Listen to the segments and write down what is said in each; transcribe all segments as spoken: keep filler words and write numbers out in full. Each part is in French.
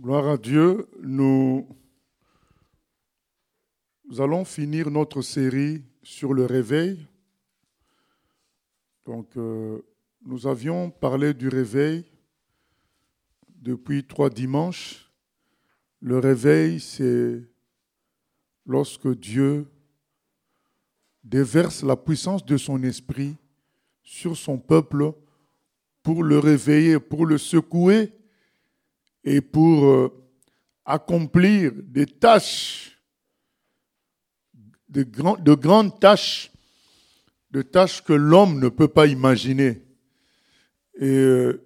Gloire à Dieu, nous, nous allons finir notre série sur le réveil. Donc, euh, nous avions parlé du réveil depuis trois dimanches. Le réveil, c'est lorsque Dieu déverse la puissance de son esprit sur son peuple pour le réveiller, pour le secouer et pour euh, accomplir des tâches, de, grand, de grandes tâches, de tâches que l'homme ne peut pas imaginer. Et euh,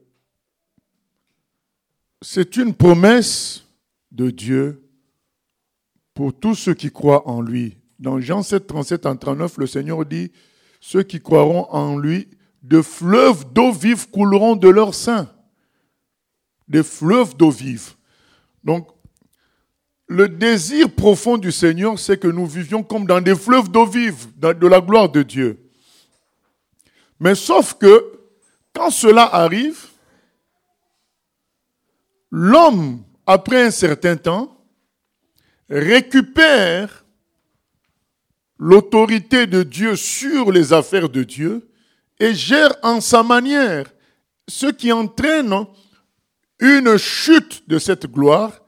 c'est une promesse de Dieu pour tous ceux qui croient en lui. Dans Jean sept, trente-sept à trente-neuf, le Seigneur dit « Ceux qui croiront en lui, de fleuves d'eau vive couleront de leur sein. » Des fleuves d'eau vive. Donc, le désir profond du Seigneur, c'est que nous vivions comme dans des fleuves d'eau vive, de la gloire de Dieu. Mais sauf que, quand cela arrive, l'homme, après un certain temps, récupère l'autorité de Dieu sur les affaires de Dieu et gère en sa manière, ce qui entraîne une chute de cette gloire,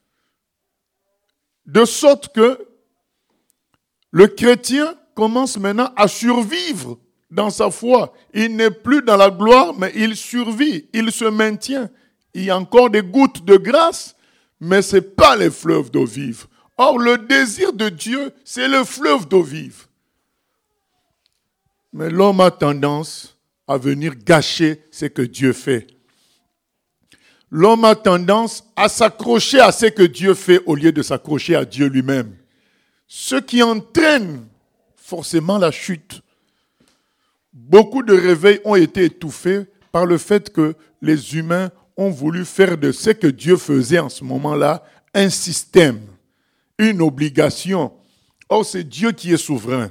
de sorte que le chrétien commence maintenant à survivre dans sa foi. Il n'est plus dans la gloire, mais il survit, il se maintient. Il y a encore des gouttes de grâce, mais ce n'est pas les fleuves d'eau vive. Or, le désir de Dieu, c'est le fleuve d'eau vive. Mais l'homme a tendance à venir gâcher ce que Dieu fait. L'homme a tendance à s'accrocher à ce que Dieu fait au lieu de s'accrocher à Dieu lui-même. Ce qui entraîne forcément la chute. Beaucoup de réveils ont été étouffés par le fait que les humains ont voulu faire de ce que Dieu faisait en ce moment-là un système, une obligation. Or, c'est Dieu qui est souverain.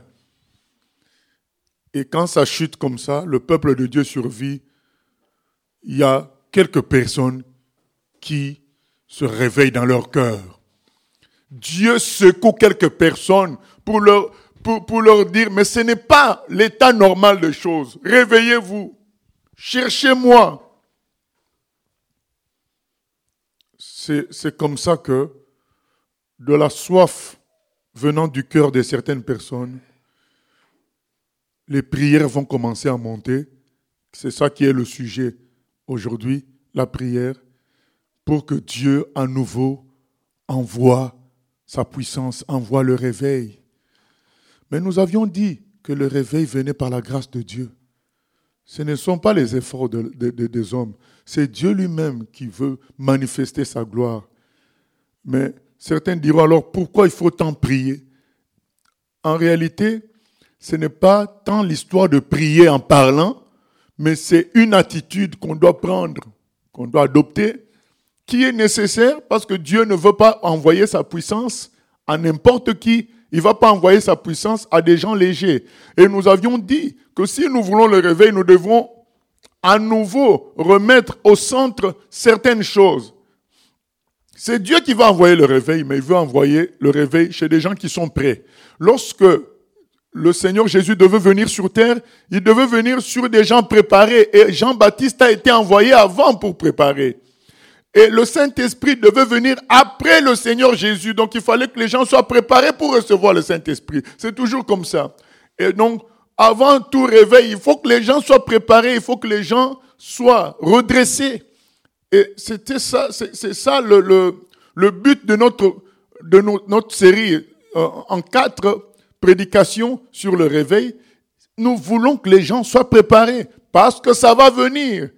Et quand ça chute comme ça, le peuple de Dieu survit. Il y a quelques personnes qui se réveillent dans leur cœur. Dieu secoue quelques personnes pour leur, pour, pour leur dire, mais ce n'est pas l'état normal des choses. Réveillez-vous. Cherchez-moi. C'est, c'est comme ça que, de la soif venant du cœur de certaines personnes, les prières vont commencer à monter. C'est ça qui est le sujet aujourd'hui, la prière, pour que Dieu à nouveau envoie sa puissance, envoie le réveil. Mais nous avions dit que le réveil venait par la grâce de Dieu. Ce ne sont pas les efforts de, de, de, des hommes, c'est Dieu lui-même qui veut manifester sa gloire. Mais certains diront alors, pourquoi il faut tant prier? En réalité, ce n'est pas tant l'histoire de prier en parlant, mais c'est une attitude qu'on doit prendre, qu'on doit adopter, qui est nécessaire parce que Dieu ne veut pas envoyer sa puissance à n'importe qui. Il ne va pas envoyer sa puissance à des gens légers. Et nous avions dit que si nous voulons le réveil, nous devons à nouveau remettre au centre certaines choses. C'est Dieu qui va envoyer le réveil, mais il veut envoyer le réveil chez des gens qui sont prêts. Lorsque le Seigneur Jésus devait venir sur terre, il devait venir sur des gens préparés. Et Jean-Baptiste a été envoyé avant pour préparer. Et le Saint-Esprit devait venir après le Seigneur Jésus. Donc il fallait que les gens soient préparés pour recevoir le Saint-Esprit. C'est toujours comme ça. Et donc, avant tout réveil, il faut que les gens soient préparés, il faut que les gens soient redressés. Et c'était ça, c'est, c'est ça le, le, le but de notre, de no, notre série euh, en quatre prédications sur le réveil. Nous voulons que les gens soient préparés parce que ça va venir.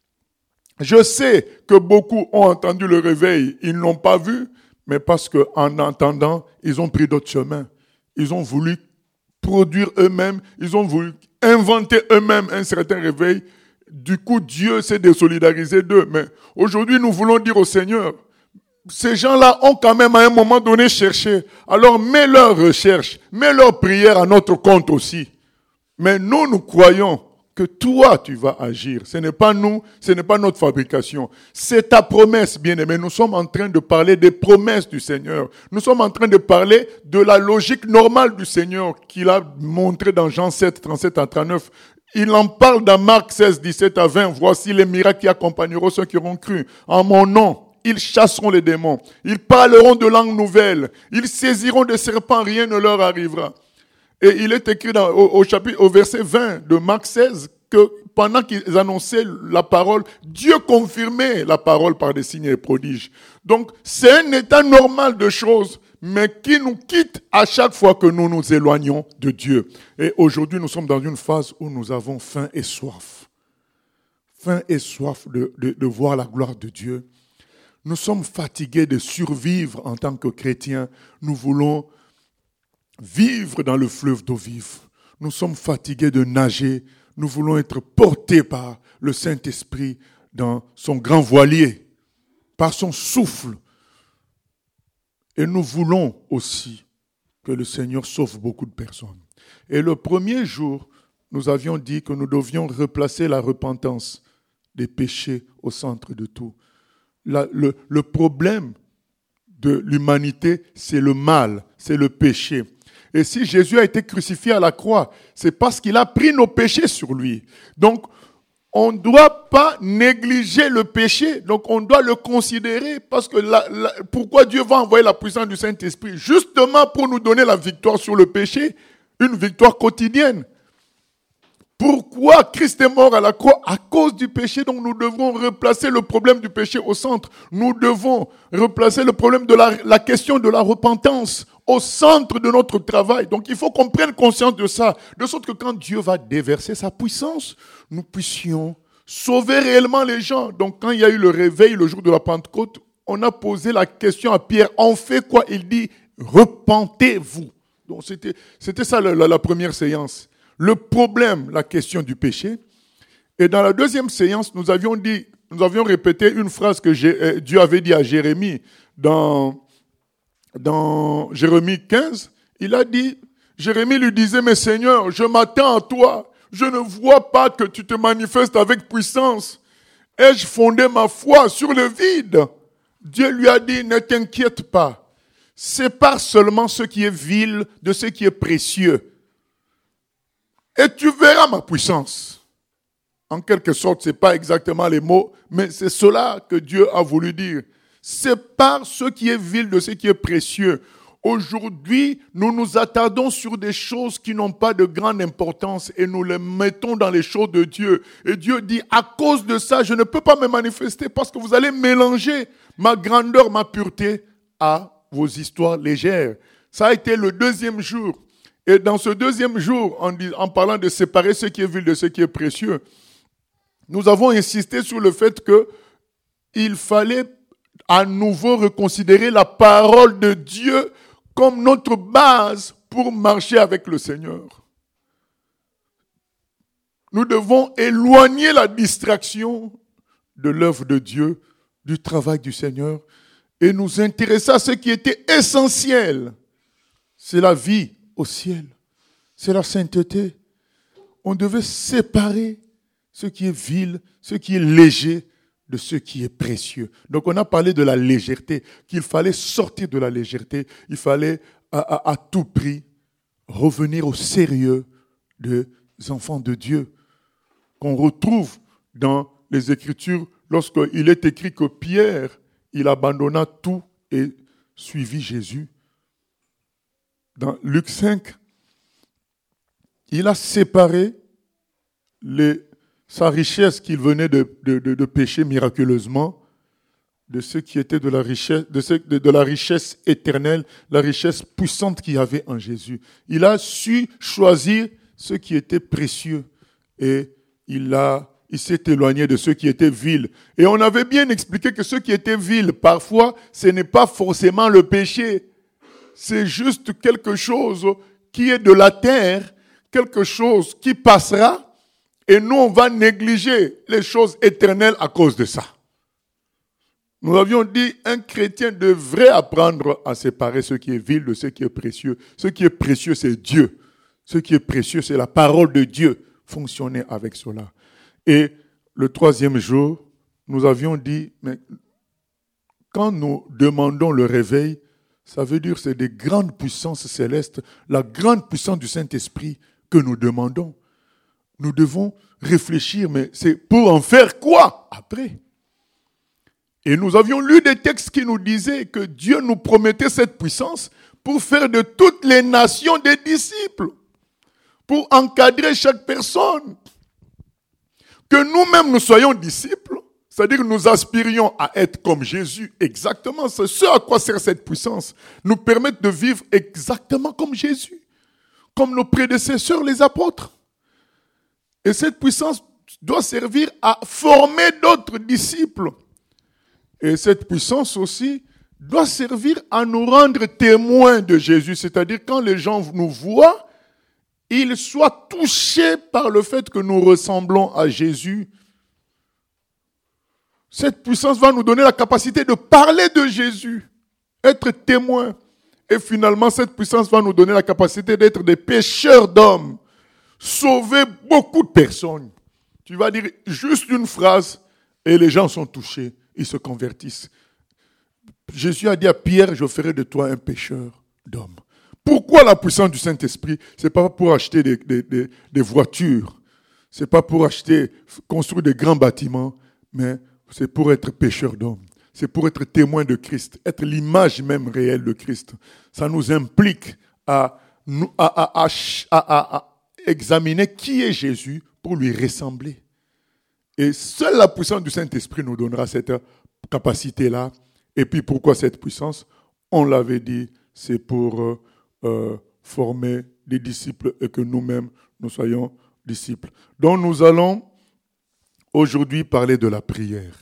Je sais que beaucoup ont entendu le réveil, ils ne l'ont pas vu, mais parce qu'en entendant, ils ont pris d'autres chemins. Ils ont voulu produire eux-mêmes, ils ont voulu inventer eux-mêmes un certain réveil. Du coup, Dieu s'est désolidarisé d'eux. Mais aujourd'hui, nous voulons dire au Seigneur, ces gens-là ont quand même à un moment donné cherché. Alors mets leur recherche, mets leur prière à notre compte aussi. Mais nous, nous croyons que toi, tu vas agir. Ce n'est pas nous, ce n'est pas notre fabrication. C'est ta promesse, bien-aimé. Nous sommes en train de parler des promesses du Seigneur. Nous sommes en train de parler de la logique normale du Seigneur qu'il a montré dans Jean sept, trente-sept à trente-neuf. Il en parle dans Marc seize, dix-sept à vingt. Voici les miracles qui accompagneront ceux qui auront cru. En mon nom, ils chasseront les démons. Ils parleront de langues nouvelles. Ils saisiront des serpents, rien ne leur arrivera. Et il est écrit dans, au, au chapitre, au verset vingt de Marc seize que pendant qu'ils annonçaient la parole, Dieu confirmait la parole par des signes et prodiges. Donc, c'est un état normal de choses, mais qui nous quitte à chaque fois que nous nous éloignons de Dieu. Et aujourd'hui, nous sommes dans une phase où nous avons faim et soif. Faim et soif de, de, de voir la gloire de Dieu. Nous sommes fatigués de survivre en tant que chrétiens. Nous voulons vivre dans le fleuve d'eau vive. Nous sommes fatigués de nager. Nous voulons être portés par le Saint-Esprit dans son grand voilier, par son souffle. Et nous voulons aussi que le Seigneur sauve beaucoup de personnes. Et le premier jour, nous avions dit que nous devions replacer la repentance des péchés au centre de tout. La, le, le problème de l'humanité, c'est le mal, c'est le péché. Et si Jésus a été crucifié à la croix, c'est parce qu'il a pris nos péchés sur lui. Donc, on ne doit pas négliger le péché. Donc, on doit le considérer parce que la, la, pourquoi Dieu va envoyer la puissance du Saint-Esprit? Justement pour nous donner la victoire sur le péché, une victoire quotidienne. Pourquoi Christ est mort à la croix? À cause du péché. Donc nous devons replacer le problème du péché au centre. Nous devons replacer le problème de la, la question de la repentance au centre de notre travail. Donc il faut qu'on prenne conscience de ça. De sorte que quand Dieu va déverser sa puissance, nous puissions sauver réellement les gens. Donc quand il y a eu le réveil le jour de la Pentecôte, on a posé la question à Pierre. On fait quoi? Il dit, repentez-vous. Donc c'était, c'était ça la, la, la première séance. Le problème, la question du péché. Et dans la deuxième séance, nous avions dit, nous avions répété une phrase que j'ai, Dieu avait dit à Jérémie dans, dans Jérémie quinze. Il a dit, Jérémie lui disait, mais Seigneur, je m'attends à toi. Je ne vois pas que tu te manifestes avec puissance. Ai-je fondé ma foi sur le vide? Dieu lui a dit, ne t'inquiète pas. Sépare seulement ce qui est vil de ce qui est précieux. Et tu verras ma puissance. En quelque sorte, ce n'est pas exactement les mots, mais c'est cela que Dieu a voulu dire. Sépare ce qui est vil de ce qui est précieux. Aujourd'hui, nous nous attardons sur des choses qui n'ont pas de grande importance et nous les mettons dans les choses de Dieu. Et Dieu dit, à cause de ça, je ne peux pas me manifester parce que vous allez mélanger ma grandeur, ma pureté à vos histoires légères. Ça a été le deuxième jour. Et dans ce deuxième jour, en, en parlant de séparer ce qui est vil de ce qui est précieux, nous avons insisté sur le fait qu'il fallait à nouveau reconsidérer la parole de Dieu comme notre base pour marcher avec le Seigneur. Nous devons éloigner la distraction de l'œuvre de Dieu, du travail du Seigneur, et nous intéresser à ce qui était essentiel. C'est la vie au ciel. C'est la sainteté. On devait séparer ce qui est vil, ce qui est léger, de ce qui est précieux. Donc on a parlé de la légèreté, qu'il fallait sortir de la légèreté, il fallait à, à, à tout prix revenir au sérieux des enfants de Dieu, qu'on retrouve dans les Écritures lorsqu'il est écrit que Pierre, il abandonna tout et suivit Jésus. Dans Luc cinq, il a séparé les, sa richesse qu'il venait de, de, de, de pécher miraculeusement de ce qui était de la richesse, de, ce, de, de la richesse éternelle, la richesse puissante qu'il y avait en Jésus. Il a su choisir ce qui était précieux et il, a, il s'est éloigné de ce qui était vil. Et on avait bien expliqué que ce qui était vil, parfois, ce n'est pas forcément le péché. C'est juste quelque chose qui est de la terre, quelque chose qui passera, et nous, on va négliger les choses éternelles à cause de ça. Nous avions dit, un chrétien devrait apprendre à séparer ce qui est vil de ce qui est précieux. Ce qui est précieux, c'est Dieu. Ce qui est précieux, c'est la parole de Dieu. fonctionner avec cela. Et le troisième jour, nous avions dit, mais quand nous demandons le réveil, ça veut dire que c'est des grandes puissances célestes, la grande puissance du Saint-Esprit que nous demandons. Nous devons réfléchir, mais c'est pour en faire quoi après? Et nous avions lu des textes qui nous disaient que Dieu nous promettait cette puissance pour faire de toutes les nations des disciples, pour encadrer chaque personne. Que nous-mêmes nous soyons disciples, c'est-à-dire que nous aspirions à être comme Jésus exactement. C'est ce à quoi sert cette puissance. Nous permettre de vivre exactement comme Jésus, comme nos prédécesseurs, les apôtres. Et cette puissance doit servir à former d'autres disciples. Et cette puissance aussi doit servir à nous rendre témoins de Jésus. C'est-à-dire quand les gens nous voient, ils soient touchés par le fait que nous ressemblons à Jésus. Cette puissance va nous donner la capacité de parler de Jésus, être témoins. Et finalement, cette puissance va nous donner la capacité d'être des pêcheurs d'hommes, sauver beaucoup de personnes. Tu vas dire juste une phrase et les gens sont touchés, ils se convertissent. Jésus a dit à Pierre, je ferai de toi un pêcheur d'hommes. Pourquoi la puissance du Saint-Esprit? Ce n'est pas pour acheter des, des, des, des voitures, ce n'est pas pour acheter, construire des grands bâtiments, mais c'est pour être pêcheur d'hommes. C'est pour être témoin de Christ, être l'image même réelle de Christ. Ça nous implique à, à, à, à, à, à examiner qui est Jésus pour lui ressembler. Et seule la puissance du Saint-Esprit nous donnera cette capacité-là. Et puis pourquoi cette puissance? On l'avait dit, c'est pour euh, euh, former des disciples et que nous-mêmes, nous soyons disciples. Donc nous allons aujourd'hui parler de la prière.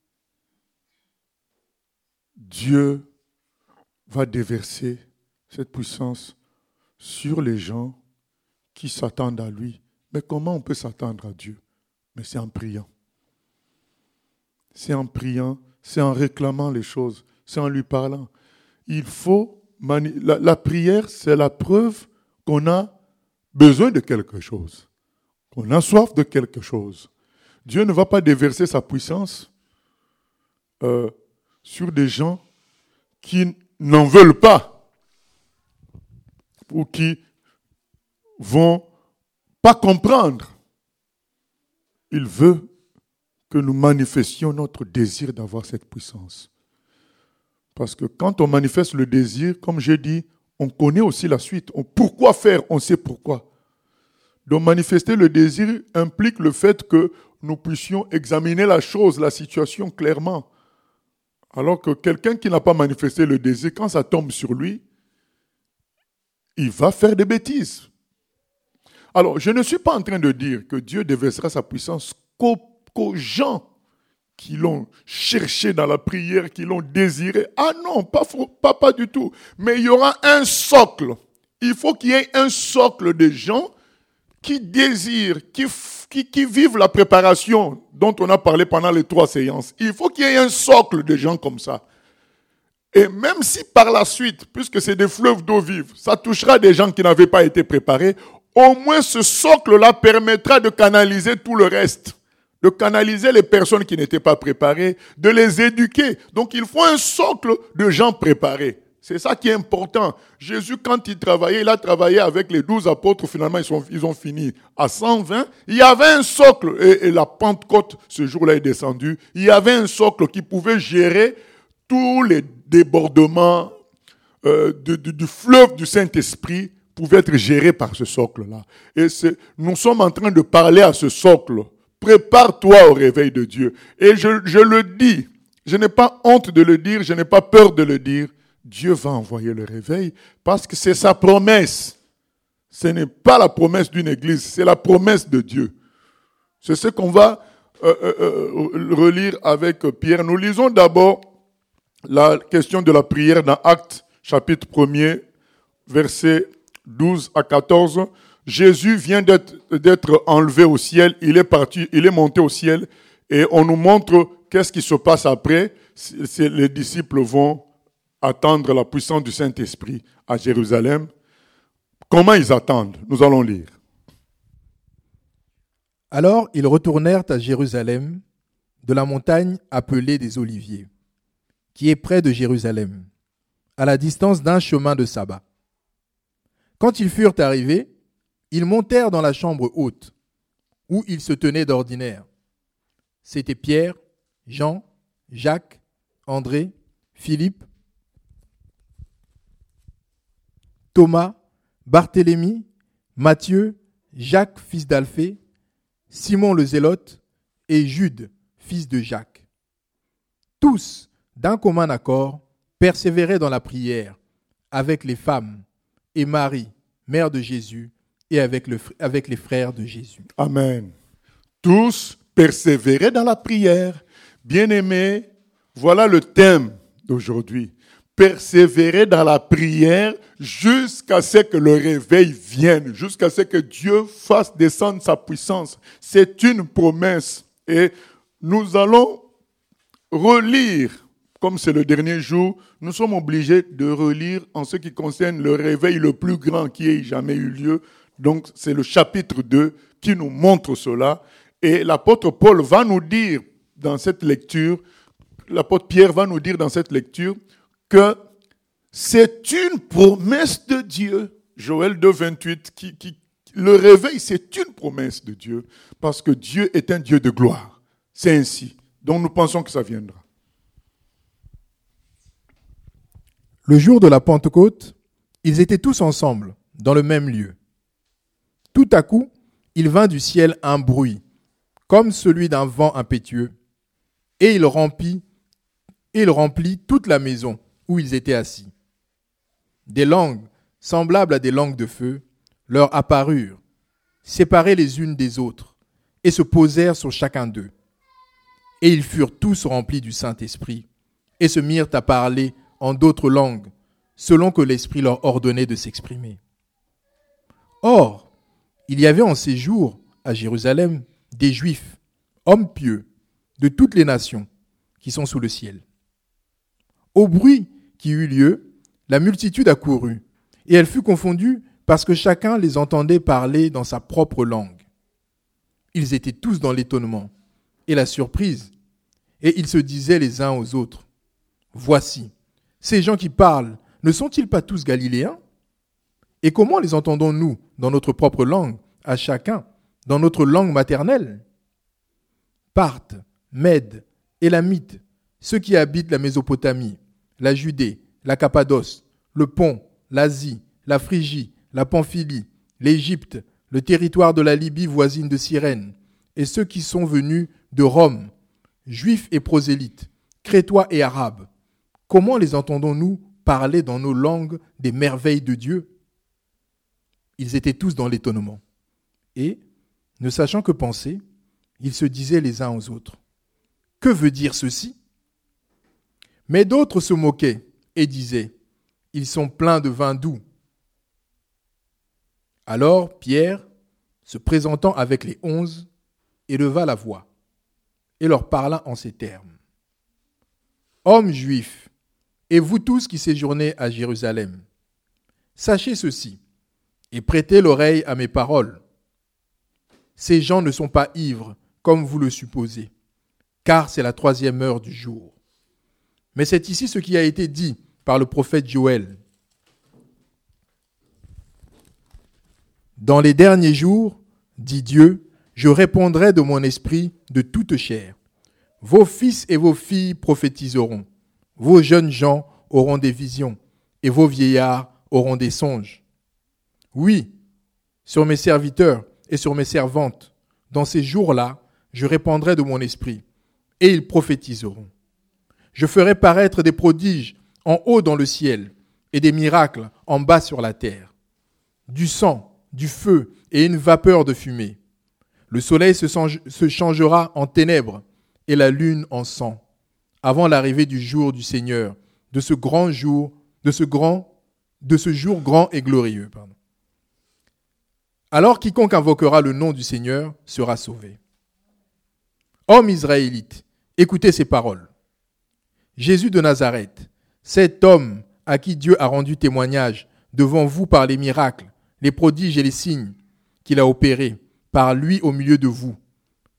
Dieu va déverser cette puissance sur les gens qui s'attendent à lui. Mais comment on peut s'attendre à Dieu? Mais c'est en priant. C'est en priant, c'est en réclamant les choses, c'est en lui parlant. Il faut mani- la, la prière, c'est la preuve qu'on a besoin de quelque chose, qu'on a soif de quelque chose. Dieu ne va pas déverser sa puissance euh, sur des gens qui n'en veulent pas ou qui vont pas comprendre. Il veut que nous manifestions notre désir d'avoir cette puissance. Parce que quand on manifeste le désir, comme j'ai dit, on connaît aussi la suite. On, pourquoi faire? On sait pourquoi. Donc manifester le désir implique le fait que nous puissions examiner la chose, la situation clairement. Alors que quelqu'un qui n'a pas manifesté le désir, quand ça tombe sur lui, il va faire des bêtises. Alors, je ne suis pas en train de dire que Dieu déversera sa puissance qu'aux, qu'aux gens qui l'ont cherché dans la prière, qui l'ont désiré. Ah non, pas, pas, pas du tout. Mais il y aura un socle. Il faut qu'il y ait un socle de gens qui désirent, qui, qui, qui vivent la préparation dont on a parlé pendant les trois séances. Il faut qu'il y ait un socle de gens comme ça. Et même si par la suite, puisque c'est des fleuves d'eau vive, ça touchera des gens qui n'avaient pas été préparés, au moins ce socle-là permettra de canaliser tout le reste, de canaliser les personnes qui n'étaient pas préparées, de les éduquer. Donc il faut un socle de gens préparés. C'est ça qui est important. Jésus, quand il travaillait, il a travaillé avec les douze apôtres. Finalement, ils, sont, ils ont fini à cent vingt. Il y avait un socle, et, et la Pentecôte, ce jour-là, est descendue. Il y avait un socle qui pouvait gérer tous les débordements euh, de, de, du fleuve du Saint-Esprit, pouvaient être gérés par ce socle-là. Et c'est, nous sommes en train de parler à ce socle. Prépare-toi au réveil de Dieu. Et je, je le dis, je n'ai pas honte de le dire, je n'ai pas peur de le dire. Dieu va envoyer le réveil parce que c'est sa promesse. Ce n'est pas la promesse d'une église, c'est la promesse de Dieu. C'est ce qu'on va euh, euh, relire avec Pierre. Nous lisons d'abord la question de la prière dans Actes, chapitre premier, versets douze à quatorze. Jésus vient d'être, d'être enlevé au ciel, il est parti, il est monté au ciel, et on nous montre qu'est-ce qui se passe après. C'est, les disciples vont attendre la puissance du Saint-Esprit à Jérusalem. Comment ils attendent? Nous allons lire. Alors ils retournèrent à Jérusalem, de la montagne appelée des Oliviers, qui est près de Jérusalem, à la distance d'un chemin de sabbat. Quand ils furent arrivés, ils montèrent dans la chambre haute, où ils se tenaient d'ordinaire. C'étaient Pierre, Jean, Jacques, André, Philippe, Thomas, Barthélemy, Matthieu, Jacques, fils d'Alphée, Simon le Zélote et Jude, fils de Jacques. Tous, d'un commun accord, persévéraient dans la prière avec les femmes et Marie, mère de Jésus, et avec, le, avec les frères de Jésus. Amen. Tous persévéraient dans la prière. Bien-aimés, voilà le thème d'aujourd'hui. Persévérer dans la prière jusqu'à ce que le réveil vienne, jusqu'à ce que Dieu fasse descendre sa puissance. C'est une promesse. Et nous allons relire, comme c'est le dernier jour, nous sommes obligés de relire en ce qui concerne le réveil le plus grand qui ait jamais eu lieu. Donc c'est le chapitre deux qui nous montre cela. Et l'apôtre Paul va nous dire dans cette lecture, l'apôtre Pierre va nous dire dans cette lecture que c'est une promesse de Dieu. Joël deux, vingt-huit, qui, qui, le réveil, c'est une promesse de Dieu, parce que Dieu est un Dieu de gloire. C'est ainsi. Donc nous pensons que ça viendra. Le jour de la Pentecôte, ils étaient tous ensemble, dans le même lieu. Tout à coup, il vint du ciel un bruit, comme celui d'un vent impétueux, et il remplit, et il remplit toute la maison où ils étaient assis. Des langues, semblables à des langues de feu, leur apparurent, séparées les unes des autres, et se posèrent sur chacun d'eux. Et ils furent tous remplis du Saint-Esprit, et se mirent à parler en d'autres langues, selon que l'Esprit leur ordonnait de s'exprimer. Or, il y avait en ces jours, à Jérusalem, des Juifs, hommes pieux, de toutes les nations, qui sont sous le ciel. Au bruit qui eut lieu, la multitude accourut, et elle fut confondue parce que chacun les entendait parler dans sa propre langue. Ils étaient tous dans l'étonnement et la surprise, et ils se disaient les uns aux autres, « Voici, ces gens qui parlent, ne sont-ils pas tous galiléens? Et comment les entendons-nous dans notre propre langue, à chacun, dans notre langue maternelle? Parthes, Mèdes, Élamites, ceux qui habitent la Mésopotamie, la Judée, la Cappadoce, le Pont, l'Asie, la Phrygie, la Pamphylie, l'Égypte, le territoire de la Libye voisine de Cyrène, et ceux qui sont venus de Rome, juifs et prosélytes, crétois et arabes, comment les entendons-nous parler dans nos langues des merveilles de Dieu? Ils étaient tous dans l'étonnement. Et, ne sachant que penser, ils se disaient les uns aux autres, « Que veut dire ceci ?» Mais d'autres se moquaient et disaient, « Ils sont pleins de vin doux. » Alors Pierre, se présentant avec les onze, éleva la voix et leur parla en ces termes. « Hommes juifs, et vous tous qui séjournez à Jérusalem, sachez ceci et prêtez l'oreille à mes paroles. Ces gens ne sont pas ivres, comme vous le supposez, car c'est la troisième heure du jour. Mais c'est ici ce qui a été dit par le prophète Joël. Dans les derniers jours, dit Dieu, je répondrai de mon esprit de toute chair. Vos fils et vos filles prophétiseront. Vos jeunes gens auront des visions, et vos vieillards auront des songes. Oui, sur mes serviteurs et sur mes servantes, dans ces jours-là, je répandrai de mon esprit, et ils prophétiseront. Je ferai paraître des prodiges en haut dans le ciel, et des miracles en bas sur la terre. Du sang, du feu et une vapeur de fumée. Le soleil se, change, se changera en ténèbres, et la lune en sang, avant l'arrivée du jour du Seigneur, de ce grand jour, de ce grand, de ce jour grand et glorieux. Pardon. Alors quiconque invoquera le nom du Seigneur sera sauvé. Hommes israélites, écoutez ces paroles. Jésus de Nazareth, cet homme à qui Dieu a rendu témoignage devant vous par les miracles, les prodiges et les signes qu'il a opérés par lui au milieu de vous,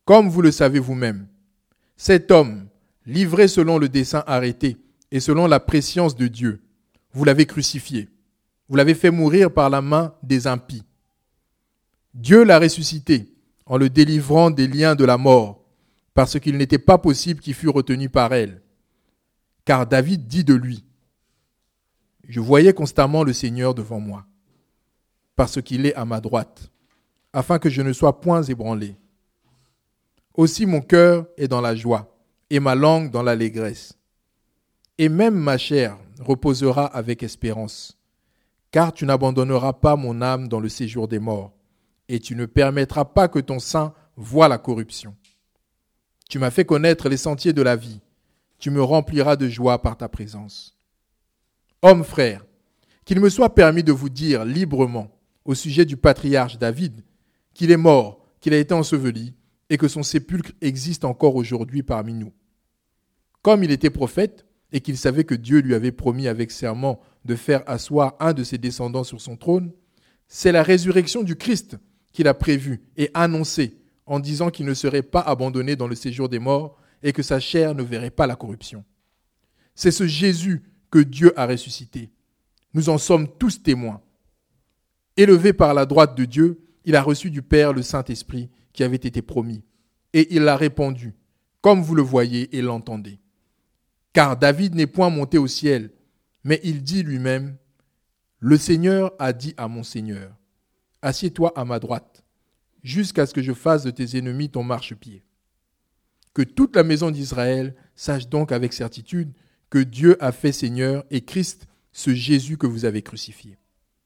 Comme vous le savez vous-même, cet homme, livré selon le dessein arrêté et selon la prescience de Dieu, vous l'avez crucifié. Vous l'avez fait mourir par la main des impies. Dieu l'a ressuscité en le délivrant des liens de la mort, parce qu'il n'était pas possible qu'il fût retenu par elle. Car David dit de lui, « Je voyais constamment le Seigneur devant moi, parce qu'il est à ma droite, afin que je ne sois point ébranlé. Aussi mon cœur est dans la joie, et ma langue dans l'allégresse. Et même ma chair reposera avec espérance, car tu n'abandonneras pas mon âme dans le séjour des morts, et tu ne permettras pas que ton sein voie la corruption. Tu m'as fait connaître les sentiers de la vie, tu me rempliras de joie par ta présence. Hommes frères, qu'il me soit permis de vous dire librement au sujet du patriarche David qu'il est mort, qu'il a été enseveli et que son sépulcre existe encore aujourd'hui parmi nous. Comme il était prophète et qu'il savait que Dieu lui avait promis avec serment de faire asseoir un de ses descendants sur son trône, c'est la résurrection du Christ qu'il a prévue et annoncée en disant qu'il ne serait pas abandonné dans le séjour des morts et que sa chair ne verrait pas la corruption. C'est ce Jésus que Dieu a ressuscité. Nous en sommes tous témoins. Élevé par la droite de Dieu, il a reçu du Père le Saint-Esprit qui avait été promis, et il l'a répandu, comme vous le voyez et l'entendez. Car David n'est point monté au ciel, mais il dit lui-même, « Le Seigneur a dit à mon Seigneur, assieds-toi à ma droite, jusqu'à ce que je fasse de tes ennemis ton marchepied. » Que toute la maison d'Israël sache donc avec certitude que Dieu a fait Seigneur et Christ, ce Jésus que vous avez crucifié.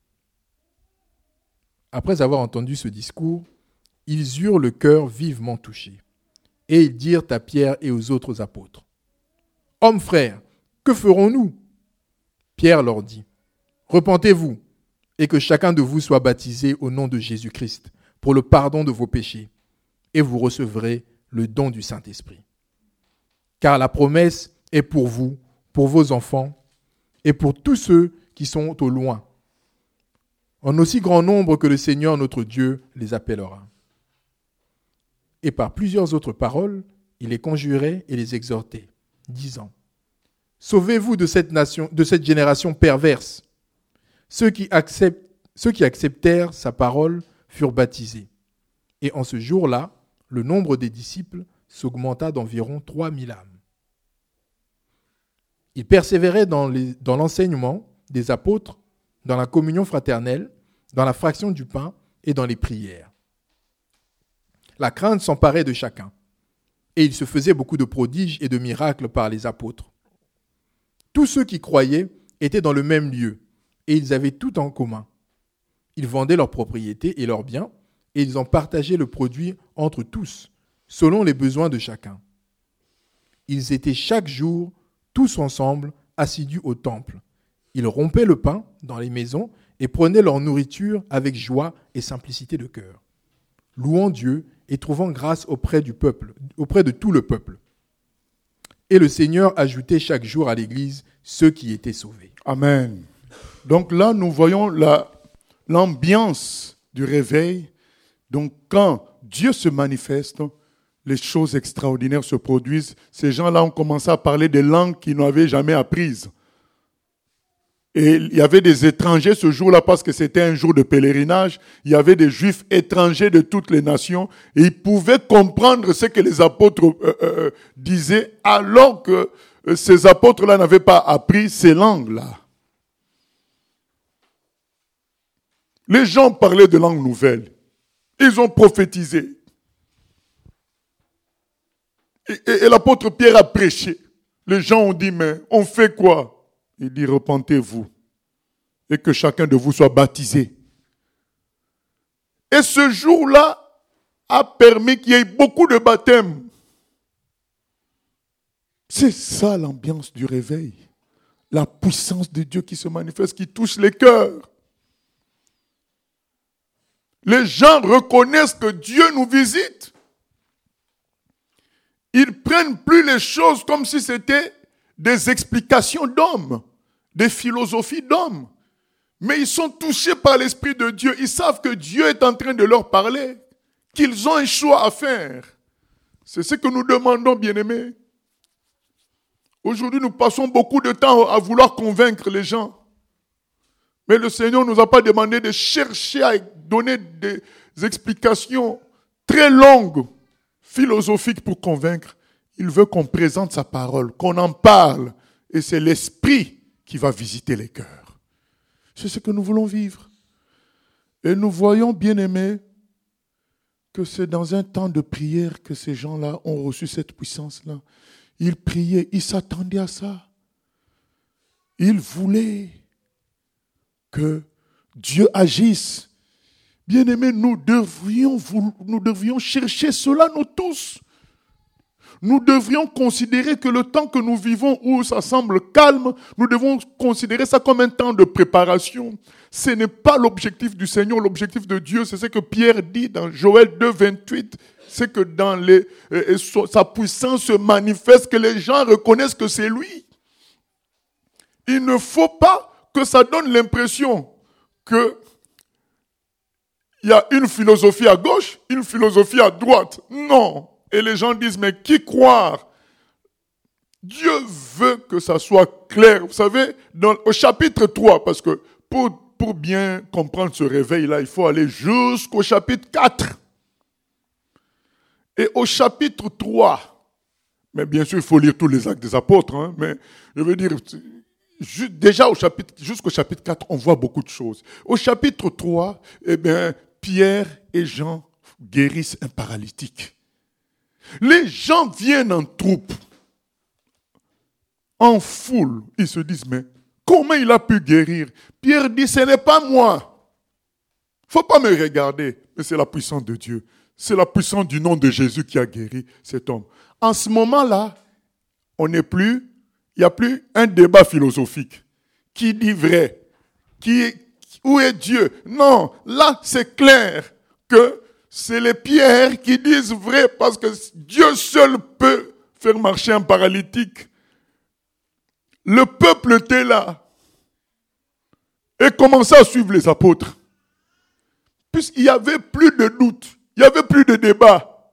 Après avoir entendu ce discours, ils eurent le cœur vivement touché. Et ils dirent à Pierre et aux autres apôtres, « Hommes frères, que ferons-nous » Pierre leur dit, « Repentez-vous, et que chacun de vous soit baptisé au nom de Jésus-Christ pour le pardon de vos péchés, et vous recevrez le don du Saint-Esprit. Car la promesse est pour vous, pour vos enfants, et pour tous ceux qui sont au loin, en aussi grand nombre que le Seigneur notre Dieu les appellera. » Et par plusieurs autres paroles, il les conjurait et les exhortait, disant, « Sauvez-vous de cette nation, de cette génération perverse. » Ceux qui, acceptent, ceux qui acceptèrent sa parole furent baptisés. Et en ce jour-là, le nombre des disciples s'augmenta d'environ trois mille âmes. Ils persévéraient dans, les, dans l'enseignement des apôtres, dans la communion fraternelle, dans la fraction du pain et dans les prières. La crainte s'emparait de chacun, et il se faisait beaucoup de prodiges et de miracles par les apôtres. Tous ceux qui croyaient étaient dans le même lieu, et ils avaient tout en commun. Ils vendaient leurs propriétés et leurs biens, et ils en partageaient le produit entre tous, selon les besoins de chacun. Ils étaient chaque jour, tous ensemble, assidus au temple. Ils rompaient le pain dans les maisons et prenaient leur nourriture avec joie et simplicité de cœur, louant Dieu et trouvant grâce auprès du peuple, auprès de tout le peuple. Et le Seigneur ajoutait chaque jour à l'Église ceux qui étaient sauvés. Amen. Donc là, nous voyons la, l'ambiance du réveil. Donc quand Dieu se manifeste, les choses extraordinaires se produisent. Ces gens-là ont commencé à parler des langues qu'ils n'avaient jamais apprises. Et il y avait des étrangers ce jour-là parce que c'était un jour de pèlerinage. Il y avait des juifs étrangers de toutes les nations et ils pouvaient comprendre ce que les apôtres euh, euh, disaient alors que euh, ces apôtres-là n'avaient pas appris ces langues-là. Les gens parlaient de langues nouvelles. Ils ont prophétisé. Et, et, et l'apôtre Pierre a prêché. Les gens ont dit, mais on fait quoi ? Il dit, repentez-vous et que chacun de vous soit baptisé. Et ce jour-là a permis qu'il y ait beaucoup de baptêmes. C'est ça l'ambiance du réveil. La puissance de Dieu qui se manifeste, qui touche les cœurs. Les gens reconnaissent que Dieu nous visite. Ils prennent plus les choses comme si c'était des explications d'hommes, des philosophies d'hommes. Mais ils sont touchés par l'Esprit de Dieu. Ils savent que Dieu est en train de leur parler, qu'ils ont un choix à faire. C'est ce que nous demandons, bien-aimés. Aujourd'hui, nous passons beaucoup de temps à vouloir convaincre les gens. Mais le Seigneur ne nous a pas demandé de chercher à donner des explications très longues, philosophiques pour convaincre. Il veut qu'on présente sa parole, qu'on en parle. Et c'est l'Esprit qui va visiter les cœurs. C'est ce que nous voulons vivre. Et nous voyons, bien-aimés, que c'est dans un temps de prière que ces gens-là ont reçu cette puissance-là. Ils priaient, ils s'attendaient à ça. Ils voulaient que Dieu agisse. Bien-aimés, nous devrions, nous devrions chercher cela, nous tous. Nous devrions considérer que le temps que nous vivons où ça semble calme, nous devons considérer ça comme un temps de préparation. Ce n'est pas l'objectif du Seigneur, l'objectif de Dieu, c'est ce que Pierre dit dans Joël deux, vingt-huit. C'est que dans les, euh, sa puissance se manifeste, que les gens reconnaissent que c'est lui. Il ne faut pas que ça donne l'impression que il y a une philosophie à gauche, une philosophie à droite. Non. Et les gens disent, mais qui croire? Dieu veut que ça soit clair. Vous savez, dans, au chapitre trois, parce que pour, pour bien comprendre ce réveil-là, il faut aller jusqu'au chapitre quatre. Et au chapitre trois, mais bien sûr, il faut lire tous les actes des apôtres, hein, mais je veux dire, déjà au chapitre, jusqu'au chapitre quatre, on voit beaucoup de choses. Au chapitre trois, eh bien, Pierre et Jean guérissent un paralytique. Les gens viennent en troupe, en foule. Ils se disent, mais comment il a pu guérir? Pierre dit, ce n'est pas moi. Il ne faut pas me regarder, mais c'est la puissance de Dieu. C'est la puissance du nom de Jésus qui a guéri cet homme. En ce moment-là, on n'est plus, il n'y a plus un débat philosophique. Qui dit vrai? Qui, où est Dieu? Non, là c'est clair que c'est les pierres qui disent vrai parce que Dieu seul peut faire marcher un paralytique. Le peuple était là et commençait à suivre les apôtres. Puisqu'il n'y avait plus de doute, il n'y avait plus de débat.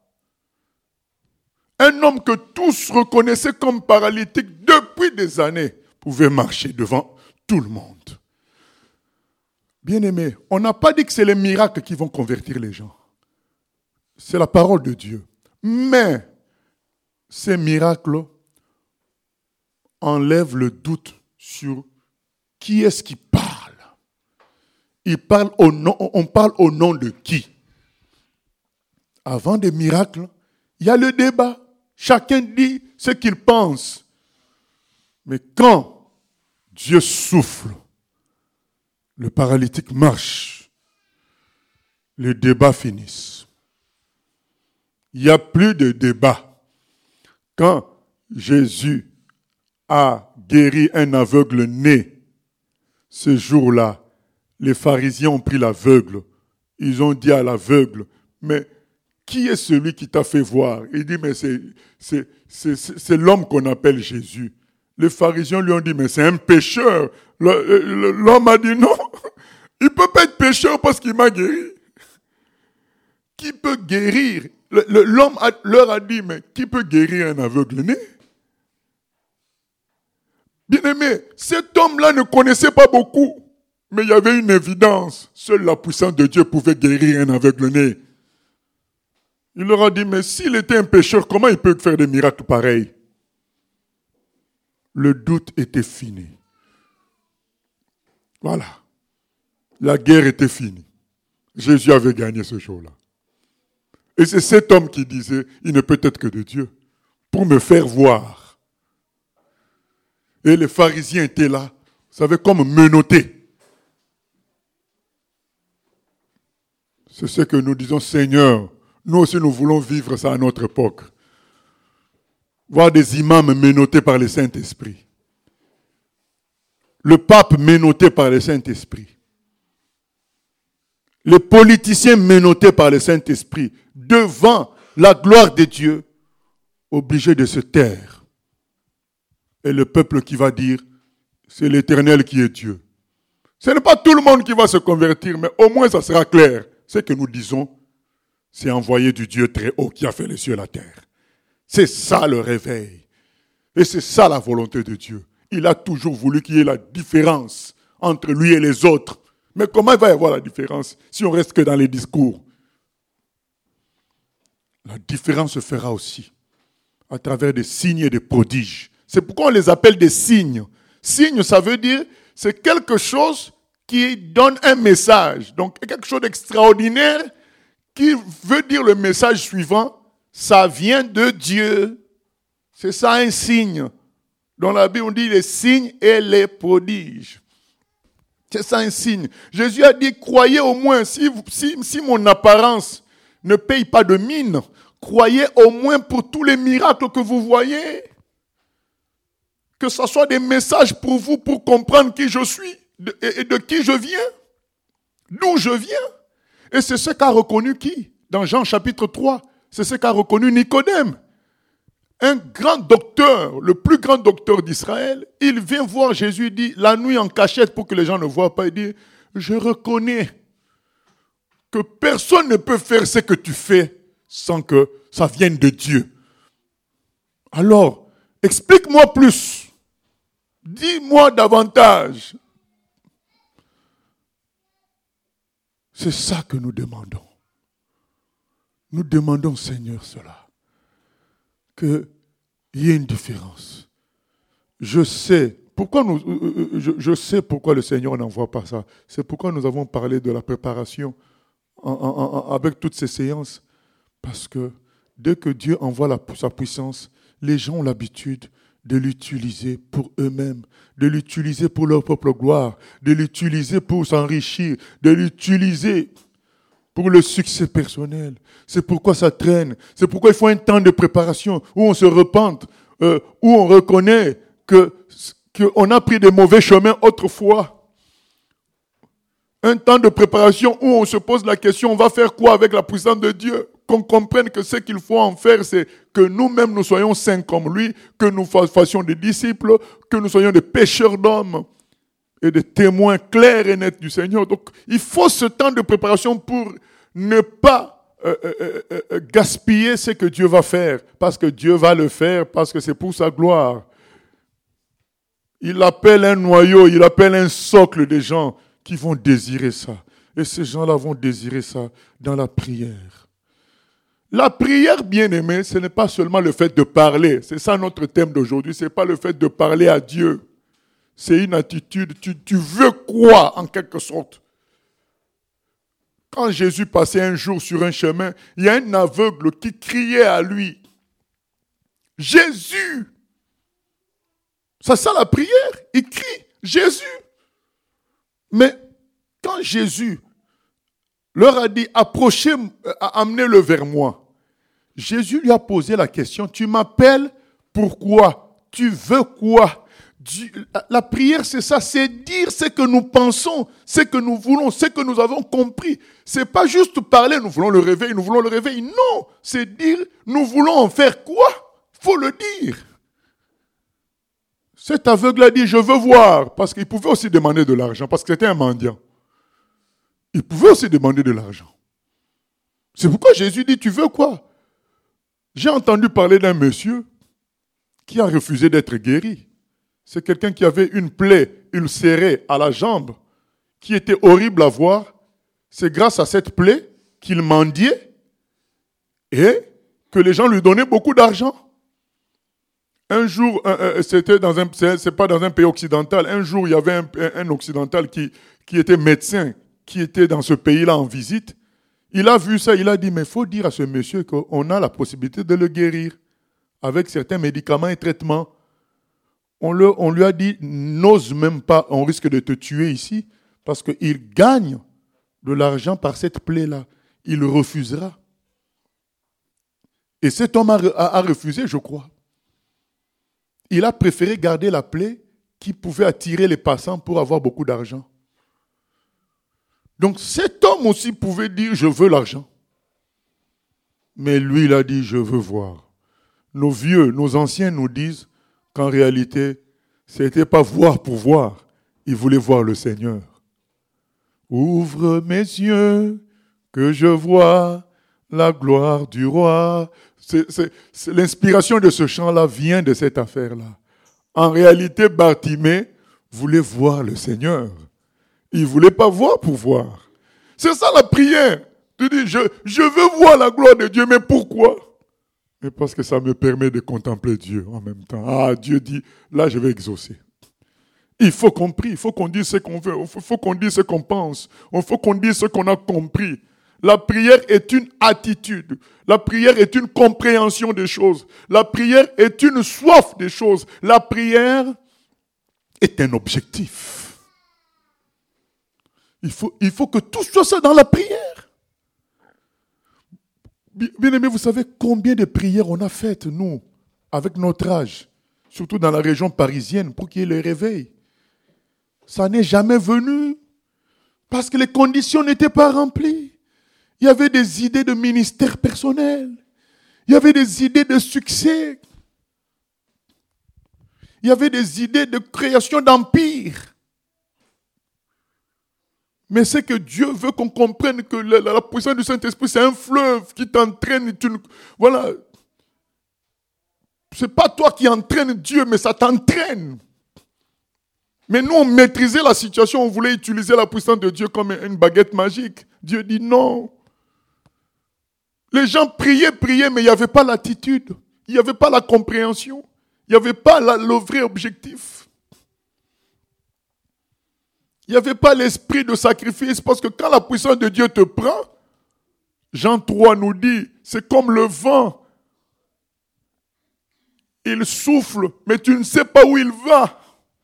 Un homme que tous reconnaissaient comme paralytique depuis des années pouvait marcher devant tout le monde. Bien-aimés, on n'a pas dit que c'est les miracles qui vont convertir les gens. C'est la parole de Dieu. Mais ces miracles enlèvent le doute sur qui est-ce qui parle. Il parle au nom, on parle au nom de qui? Avant des miracles, il y a le débat. Chacun dit ce qu'il pense. Mais quand Dieu souffle, le paralytique marche, les débats finissent. Il n'y a plus de débat. Quand Jésus a guéri un aveugle né, ce jour-là, les pharisiens ont pris l'aveugle. Ils ont dit à l'aveugle, mais qui est celui qui t'a fait voir? Il dit, mais c'est, c'est, c'est, c'est l'homme qu'on appelle Jésus. Les pharisiens lui ont dit, mais c'est un pécheur. L'homme a dit, non, il ne peut pas être pécheur parce qu'il m'a guéri. Qui peut guérir? L'homme leur a dit, mais qui peut guérir un aveugle né? Bien-aimé, cet homme-là ne connaissait pas beaucoup, mais il y avait une évidence. Seule la puissance de Dieu pouvait guérir un aveugle né. Il leur a dit, mais s'il était un pécheur, comment il peut faire des miracles pareils? Le doute était fini. Voilà. La guerre était finie. Jésus avait gagné ce jour-là. Et c'est cet homme qui disait, il ne peut être que de Dieu, pour me faire voir. Et les pharisiens étaient là, vous savez, comme menottés. C'est ce que nous disons, Seigneur, nous aussi nous voulons vivre ça à notre époque. Voir des imams menottés par le Saint-Esprit. Le pape menotté par le Saint-Esprit. Les politiciens menottés par le Saint-Esprit, devant la gloire de Dieu, obligés de se taire. Et le peuple qui va dire, c'est l'Éternel qui est Dieu. Ce n'est pas tout le monde qui va se convertir, mais au moins ça sera clair. Ce que nous disons, c'est envoyé du Dieu très haut qui a fait les cieux et la terre. C'est ça le réveil. Et c'est ça la volonté de Dieu. Il a toujours voulu qu'il y ait la différence entre lui et les autres. Mais comment il va y avoir la différence si on reste que dans les discours? La différence se fera aussi à travers des signes et des prodiges. C'est pourquoi on les appelle des signes. Signe, ça veut dire, c'est quelque chose qui donne un message. Donc, quelque chose d'extraordinaire qui veut dire le message suivant, ça vient de Dieu. C'est ça un signe. Dans la Bible, on dit les signes et les prodiges. C'est ça un signe. Jésus a dit, croyez au moins, si, si, si mon apparence ne paye pas de mine, croyez au moins pour tous les miracles que vous voyez. Que ce soit des messages pour vous, pour comprendre qui je suis de, et, et de qui je viens, d'où je viens. Et c'est ce qu'a reconnu qui? Dans Jean chapitre trois, c'est ce qu'a reconnu Nicodème. Un grand docteur, le plus grand docteur d'Israël, il vient voir Jésus, il dit, la nuit en cachette pour que les gens ne voient pas, il dit, je reconnais que personne ne peut faire ce que tu fais sans que ça vienne de Dieu. Alors, explique-moi plus. Dis-moi davantage. C'est ça que nous demandons. Nous demandons, Seigneur, cela. Qu'il y ait une différence. Je sais, pourquoi nous, je, je sais pourquoi le Seigneur n'envoie pas ça. C'est pourquoi nous avons parlé de la préparation en, en, en, avec toutes ces séances. Parce que dès que Dieu envoie la, sa puissance, les gens ont l'habitude de l'utiliser pour eux-mêmes, de l'utiliser pour leur propre gloire, de l'utiliser pour s'enrichir, de l'utiliser pour le succès personnel. C'est pourquoi ça traîne. C'est pourquoi il faut un temps de préparation où on se repente, euh, où on reconnaît que, qu'on a pris des mauvais chemins autrefois. Un temps de préparation où on se pose la question, on va faire quoi avec la puissance de Dieu? Qu'on comprenne que ce qu'il faut en faire, c'est que nous-mêmes, nous soyons saints comme lui, que nous fassions des disciples, que nous soyons des pécheurs d'hommes et des témoins clairs et nets du Seigneur. Donc, il faut ce temps de préparation pour ne pas euh, euh, euh, gaspiller ce que Dieu va faire, parce que Dieu va le faire, parce que c'est pour sa gloire. Il appelle un noyau, il appelle un socle de gens qui vont désirer ça. Et ces gens-là vont désirer ça dans la prière. La prière, bien-aimée, ce n'est pas seulement le fait de parler. C'est ça notre thème d'aujourd'hui. Ce n'est pas le fait de parler à Dieu. C'est une attitude. Tu, tu veux quoi, en quelque sorte? Quand Jésus passait un jour sur un chemin, il y a un aveugle qui criait à lui. Jésus! C'est ça la prière. Il crie, Jésus! Mais quand Jésus leur a dit, approchez, amenez-le vers moi. Jésus lui a posé la question, tu m'appelles pourquoi? Tu veux quoi? La prière, c'est ça, c'est dire ce que nous pensons, ce que nous voulons, ce que nous avons compris. C'est pas juste parler, nous voulons le réveil, nous voulons le réveil. Non, c'est dire, nous voulons en faire quoi? Il faut le dire. Cet aveugle a dit, je veux voir, parce qu'il pouvait aussi demander de l'argent, parce que c'était un mendiant. Il pouvait aussi demander de l'argent. C'est pourquoi Jésus dit, tu veux quoi? J'ai entendu parler d'un monsieur qui a refusé d'être guéri. C'est quelqu'un qui avait une plaie ulcérée à la jambe, qui était horrible à voir. C'est grâce à cette plaie qu'il mendiait et que les gens lui donnaient beaucoup d'argent. Un jour, c'était dans un, c'est pas dans un pays occidental, un jour il y avait un, un occidental qui, qui était médecin, qui était dans ce pays-là en visite. Il a vu ça, il a dit, mais il faut dire à ce monsieur qu'on a la possibilité de le guérir avec certains médicaments et traitements. On, le, on lui a dit, n'ose même pas, on risque de te tuer ici, parce qu'il gagne de l'argent par cette plaie-là. Il refusera. Et cet homme a, a, a refusé, je crois. Il a préféré garder la plaie qui pouvait attirer les passants pour avoir beaucoup d'argent. Donc cet homme aussi pouvait dire, je veux l'argent. Mais lui, il a dit, je veux voir. Nos vieux, nos anciens nous disent qu'en réalité, ce n'était pas voir pour voir. Ils voulaient voir le Seigneur. Ouvre mes yeux, que je vois La gloire du roi. C'est, c'est, c'est, l'inspiration de ce chant-là vient de cette affaire-là. En réalité, Bartimée voulait voir le Seigneur. Il ne voulait pas voir pour voir. C'est ça la prière. Tu dis, je, je veux voir la gloire de Dieu, mais pourquoi? Mais parce que ça me permet de contempler Dieu en même temps. Ah, Dieu dit, là je vais exaucer. Il faut qu'on prie, il faut qu'on dise ce qu'on veut, il faut, faut qu'on dise ce qu'on pense, il faut qu'on dise ce qu'on a compris. La prière est une attitude. La prière est une compréhension des choses. La prière est une soif des choses. La prière est un objectif. Il faut, il faut que tout soit ça dans la prière. Bien aimé, vous savez combien de prières on a faites, nous, avec notre âge, surtout dans la région parisienne, pour qu'il y ait le réveil. Ça n'est jamais venu parce que les conditions n'étaient pas remplies. Il y avait des idées de ministère personnel. Il y avait des idées de succès. Il y avait des idées de création d'empire. Mais c'est que Dieu veut qu'on comprenne que la, la puissance du Saint-Esprit, c'est un fleuve qui t'entraîne. Tu, voilà. C'est pas toi qui entraîne Dieu, mais ça t'entraîne. Mais nous, on maîtrisait la situation, on voulait utiliser la puissance de Dieu comme une baguette magique. Dieu dit non. Les gens priaient, priaient, mais il n'y avait pas l'attitude. Il n'y avait pas la compréhension. Il n'y avait pas la, le vrai objectif. Il n'y avait pas l'esprit de sacrifice, parce que quand la puissance de Dieu te prend, Jean trois nous dit, c'est comme le vent. Il souffle, mais tu ne sais pas où il va.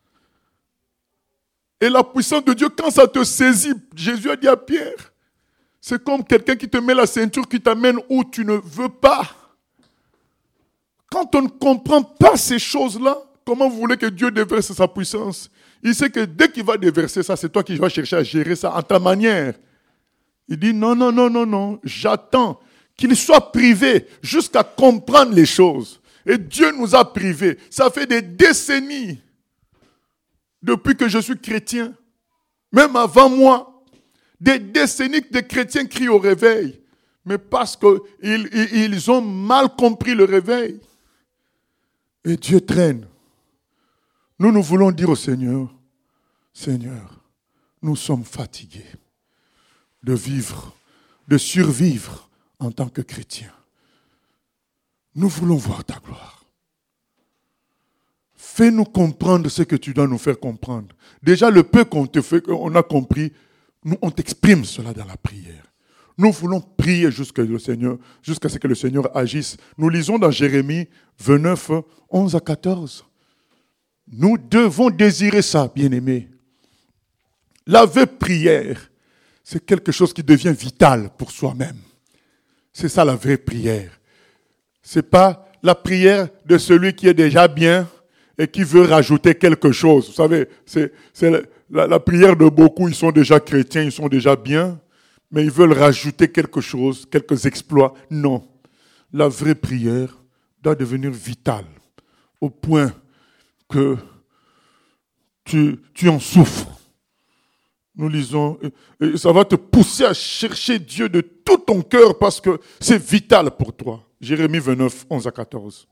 Et la puissance de Dieu, quand ça te saisit, Jésus a dit à Pierre, c'est comme quelqu'un qui te met la ceinture, qui t'amène où tu ne veux pas. Quand on ne comprend pas ces choses-là, comment vous voulez que Dieu déverse sa puissance? Il sait que dès qu'il va déverser ça, c'est toi qui vas chercher à gérer ça en ta manière. Il dit non, non, non, non, non, j'attends qu'il soit privé jusqu'à comprendre les choses. Et Dieu nous a privés. Ça fait des décennies. Depuis que je suis chrétien, même avant moi, des décennies que des chrétiens crient au réveil. Mais parce qu'ils ils, ils ont mal compris le réveil. Et Dieu traîne. Nous, nous voulons dire au Seigneur, Seigneur, nous sommes fatigués de vivre, de survivre en tant que chrétiens. Nous voulons voir ta gloire. Fais-nous comprendre ce que tu dois nous faire comprendre. Déjà, le peu qu'on te fait, qu'on a compris, nous, on t'exprime cela dans la prière. Nous voulons prier jusqu'à le Seigneur, jusqu'à ce que le Seigneur agisse. Nous lisons dans Jérémie vingt-neuf, onze à quatorze. Nous devons désirer ça, bien-aimés. La vraie prière, c'est quelque chose qui devient vital pour soi-même. C'est ça la vraie prière. C'est pas la prière de celui qui est déjà bien et qui veut rajouter quelque chose. Vous savez, c'est, c'est la, la, la prière de beaucoup, ils sont déjà chrétiens, ils sont déjà bien, mais ils veulent rajouter quelque chose, quelques exploits. Non. La vraie prière doit devenir vitale, au point que tu, tu en souffres. Nous lisons, et ça va te pousser à chercher Dieu de tout ton cœur parce que c'est vital pour toi. Jérémie vingt-neuf, onze à quatorze.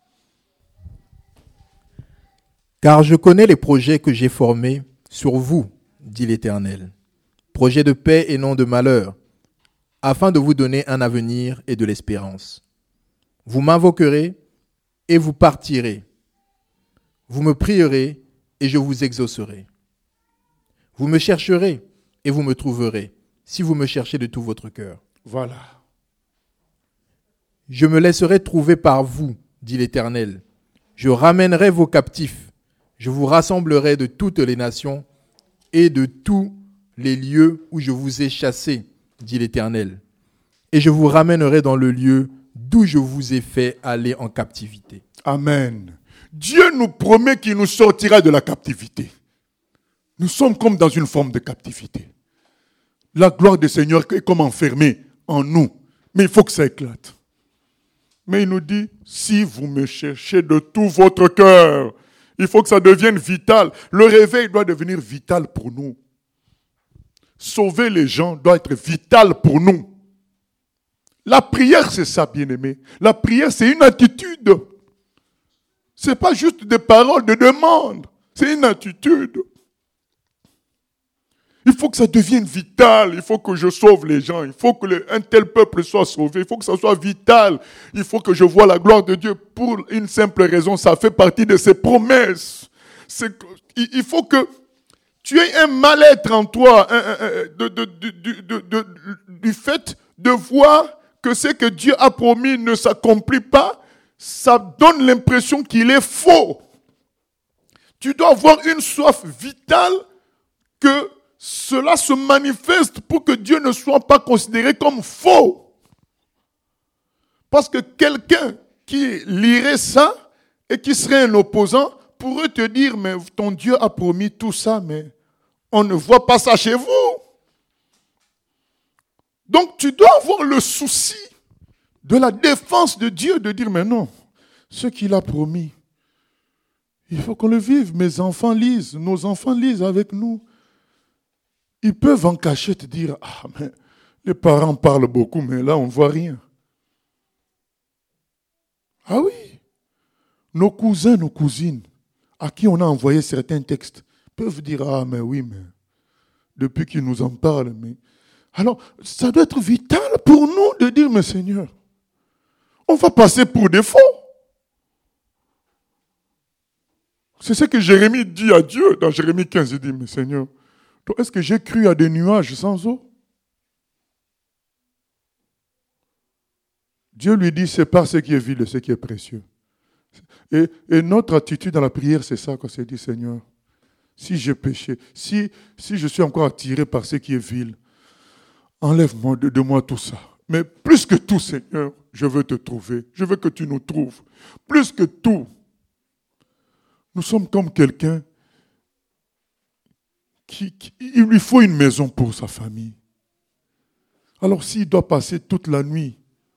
Car je connais les projets que j'ai formés sur vous, dit l'Éternel. Projets de paix et non de malheur, afin de vous donner un avenir et de l'espérance. Vous m'invoquerez et vous partirez. Vous me prierez et je vous exaucerai. Vous me chercherez et vous me trouverez, si vous me cherchez de tout votre cœur. Voilà. Je me laisserai trouver par vous, dit l'Éternel. Je ramènerai vos captifs. Je vous rassemblerai de toutes les nations et de tous les lieux où je vous ai chassés, dit l'Éternel. Et je vous ramènerai dans le lieu d'où je vous ai fait aller en captivité. Amen. Dieu nous promet qu'il nous sortira de la captivité. Nous sommes comme dans une forme de captivité. La gloire du Seigneur est comme enfermée en nous. Mais il faut que ça éclate. Mais il nous dit, si vous me cherchez de tout votre cœur, il faut que ça devienne vital. Le réveil doit devenir vital pour nous. Sauver les gens doit être vital pour nous. La prière, c'est ça, bien-aimé. La prière, c'est une attitude. Ce n'est pas juste des paroles de demande. C'est une attitude. Il faut que ça devienne vital. Il faut que je sauve les gens. Il faut que le, un tel peuple soit sauvé. Il faut que ça soit vital. Il faut que je voie la gloire de Dieu pour une simple raison. Ça fait partie de ses promesses. C'est, il faut que tu aies un mal-être en toi un, un, un, de, de, de, de, de, de, du fait de voir que ce que Dieu a promis ne s'accomplit pas. Ça donne l'impression qu'il est faux. Tu dois avoir une soif vitale que cela se manifeste pour que Dieu ne soit pas considéré comme faux. Parce que quelqu'un qui lirait ça et qui serait un opposant pourrait te dire, mais ton Dieu a promis tout ça, mais on ne voit pas ça chez vous. Donc tu dois avoir le souci de la défense de Dieu, de dire, mais non, ce qu'il a promis, il faut qu'on le vive. Mes enfants lisent, nos enfants lisent avec nous. Ils peuvent en cachette dire, ah, mais les parents parlent beaucoup, mais là, on ne voit rien. Ah oui, nos cousins, nos cousines, à qui on a envoyé certains textes, peuvent dire, ah, mais oui, mais depuis qu'ils nous en parlent, mais... Alors, ça doit être vital pour nous de dire, mais Seigneur, on va passer pour des faux. C'est ce que Jérémie dit à Dieu dans Jérémie quinze. Il dit, mais Seigneur, est-ce que j'ai cru à des nuages sans eau? Dieu lui dit, sépare ce qui est vil de ce qui est précieux. Et, et notre attitude dans la prière, c'est ça, quand c'est dit, Seigneur, si j'ai péché, si, si je suis encore attiré par ce qui est vil, enlève-moi de, de moi tout ça. Mais plus que tout, Seigneur, je veux te trouver. Je veux que tu nous trouves. Plus que tout. Nous sommes comme quelqu'un qui, qui... Il lui faut une maison pour sa famille. Alors s'il doit passer toute la nuit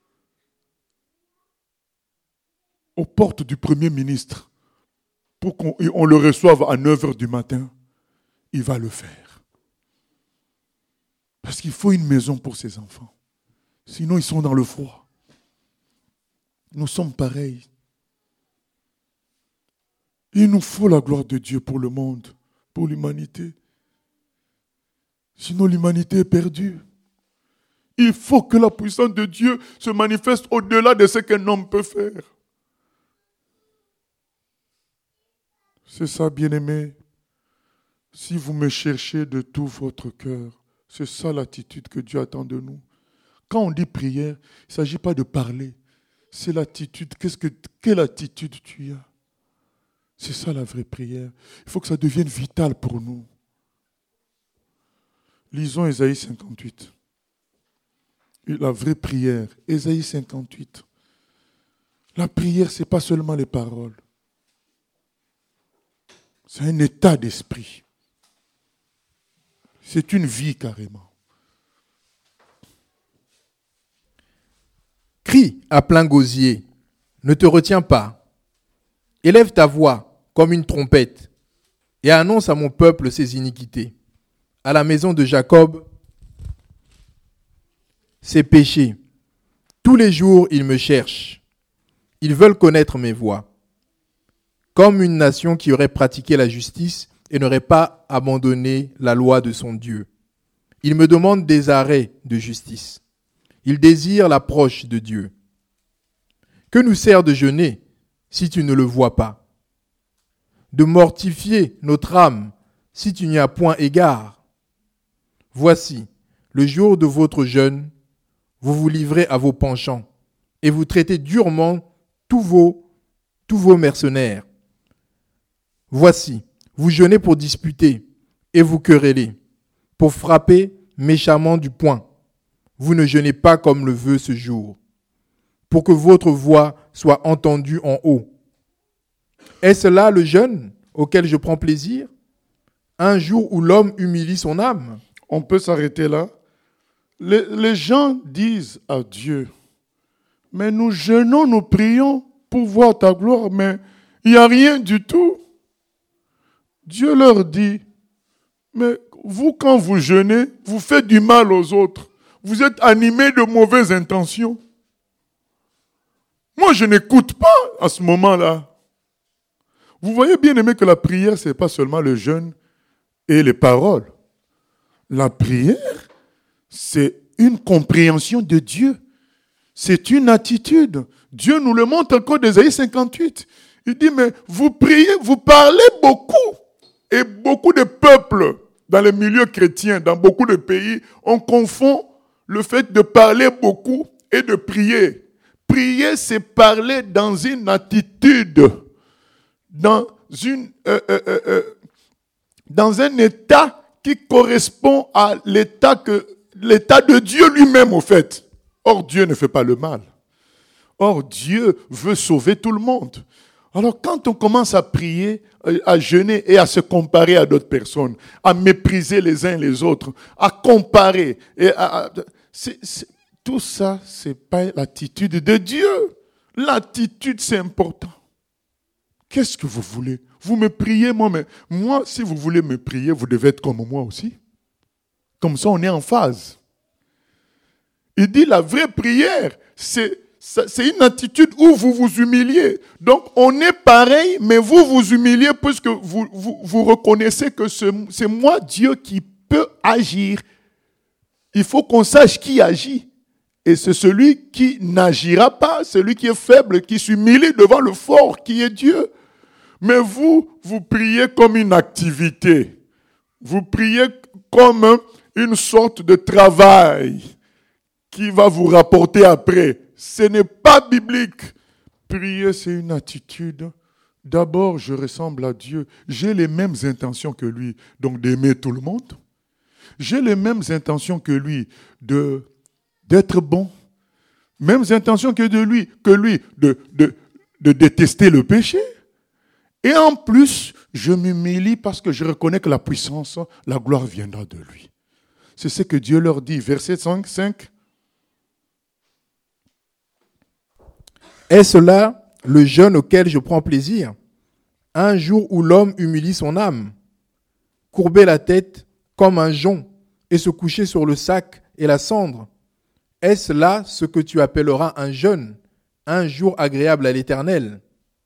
aux portes du Premier ministre pour qu'on on le reçoive à neuf heures du matin, il va le faire. Parce qu'il faut une maison pour ses enfants. Sinon, ils sont dans le froid. Nous sommes pareils. Il nous faut la gloire de Dieu pour le monde, pour l'humanité. Sinon, l'humanité est perdue. Il faut que la puissance de Dieu se manifeste au-delà de ce qu'un homme peut faire. C'est ça, bien-aimé. Si vous me cherchez de tout votre cœur, c'est ça l'attitude que Dieu attend de nous. Quand on dit prière, il ne s'agit pas de parler. C'est l'attitude. Qu'est-ce que, quelle attitude tu as? C'est ça la vraie prière. Il faut que ça devienne vital pour nous. Lisons Ésaïe cinquante-huit. La vraie prière. Ésaïe cinquante-huit. La prière, ce n'est pas seulement les paroles. C'est un état d'esprit. C'est une vie carrément. Crie à plein gosier, ne te retiens pas. Élève ta voix comme une trompette et annonce à mon peuple ses iniquités, à la maison de Jacob ses péchés. Tous les jours, ils me cherchent. Ils veulent connaître mes voies. Comme une nation qui aurait pratiqué la justice et n'aurait pas abandonné la loi de son Dieu. Ils me demandent des arrêts de justice. Ils désirent l'approche de Dieu. Que nous sert de jeûner si tu ne le vois pas? De mortifier notre âme si tu n'y as point égard? Voici, le jour de votre jeûne, vous vous livrez à vos penchants et vous traitez durement tous vos, tous vos mercenaires. Voici, vous jeûnez pour disputer et vous querellez, pour frapper méchamment du poing. Vous ne jeûnez pas comme le veut ce jour, pour que votre voix soit entendue en haut. Est-ce là le jeûne auquel je prends plaisir? Un jour où l'homme humilie son âme? On peut s'arrêter là. Les, les gens disent à Dieu, mais nous jeûnons, nous prions pour voir ta gloire, mais il n'y a rien du tout. Dieu leur dit, mais vous, quand vous jeûnez, vous faites du mal aux autres. vous êtes animé de mauvaises intentions. Moi, je n'écoute pas à ce moment-là. Vous voyez bien aimé que la prière, ce n'est pas seulement le jeûne et les paroles. La prière, c'est une compréhension de Dieu. C'est une attitude. Dieu nous le montre encore d'Ésaïe cinquante-huit. Il dit, mais vous priez, vous parlez beaucoup. Et beaucoup de peuples, dans les milieux chrétiens, dans beaucoup de pays, on confond le fait de parler beaucoup et de prier. Prier, c'est parler dans une attitude, dans, une, euh, euh, euh, dans un état qui correspond à l'état, que, l'état de Dieu lui-même, au fait. Or, Dieu ne fait pas le mal. Or, Dieu veut sauver tout le monde. Alors, quand on commence à prier, à jeûner et à se comparer à d'autres personnes, à mépriser les uns les autres, à comparer, et à, à, c'est, c'est, tout ça, c'est pas l'attitude de Dieu. L'attitude, c'est important. Qu'est-ce que vous voulez? Vous me priez, moi, mais moi, si vous voulez me prier, vous devez être comme moi aussi. Comme ça, on est en phase. Il dit la vraie prière, c'est, c'est une attitude où vous vous humiliez. Donc, on est pareil, mais vous vous humiliez puisque vous, vous, vous reconnaissez que c'est, c'est moi, Dieu, qui peut agir. Il faut qu'on sache qui agit. Et c'est celui qui n'agira pas, celui qui est faible, qui s'humilie devant le fort, qui est Dieu. Mais vous, vous priez comme une activité. Vous priez comme une sorte de travail qui va vous rapporter après. Ce n'est pas biblique. Prier, c'est une attitude. D'abord, je ressemble à Dieu. J'ai les mêmes intentions que lui, donc d'aimer tout le monde. J'ai les mêmes intentions que lui, de, d'être bon. Mêmes intentions que de lui, que lui, de, de, de détester le péché. Et en plus, je m'humilie parce que je reconnais que la puissance, la gloire viendra de lui. C'est ce que Dieu leur dit. Verset cinq, cinq. Est-ce là le jeûne auquel je prends plaisir? Un jour où l'homme humilie son âme, courber la tête comme un jonc et se coucher sur le sac et la cendre. Est-ce là ce que tu appelleras un jeûne, un jour agréable à l'Éternel?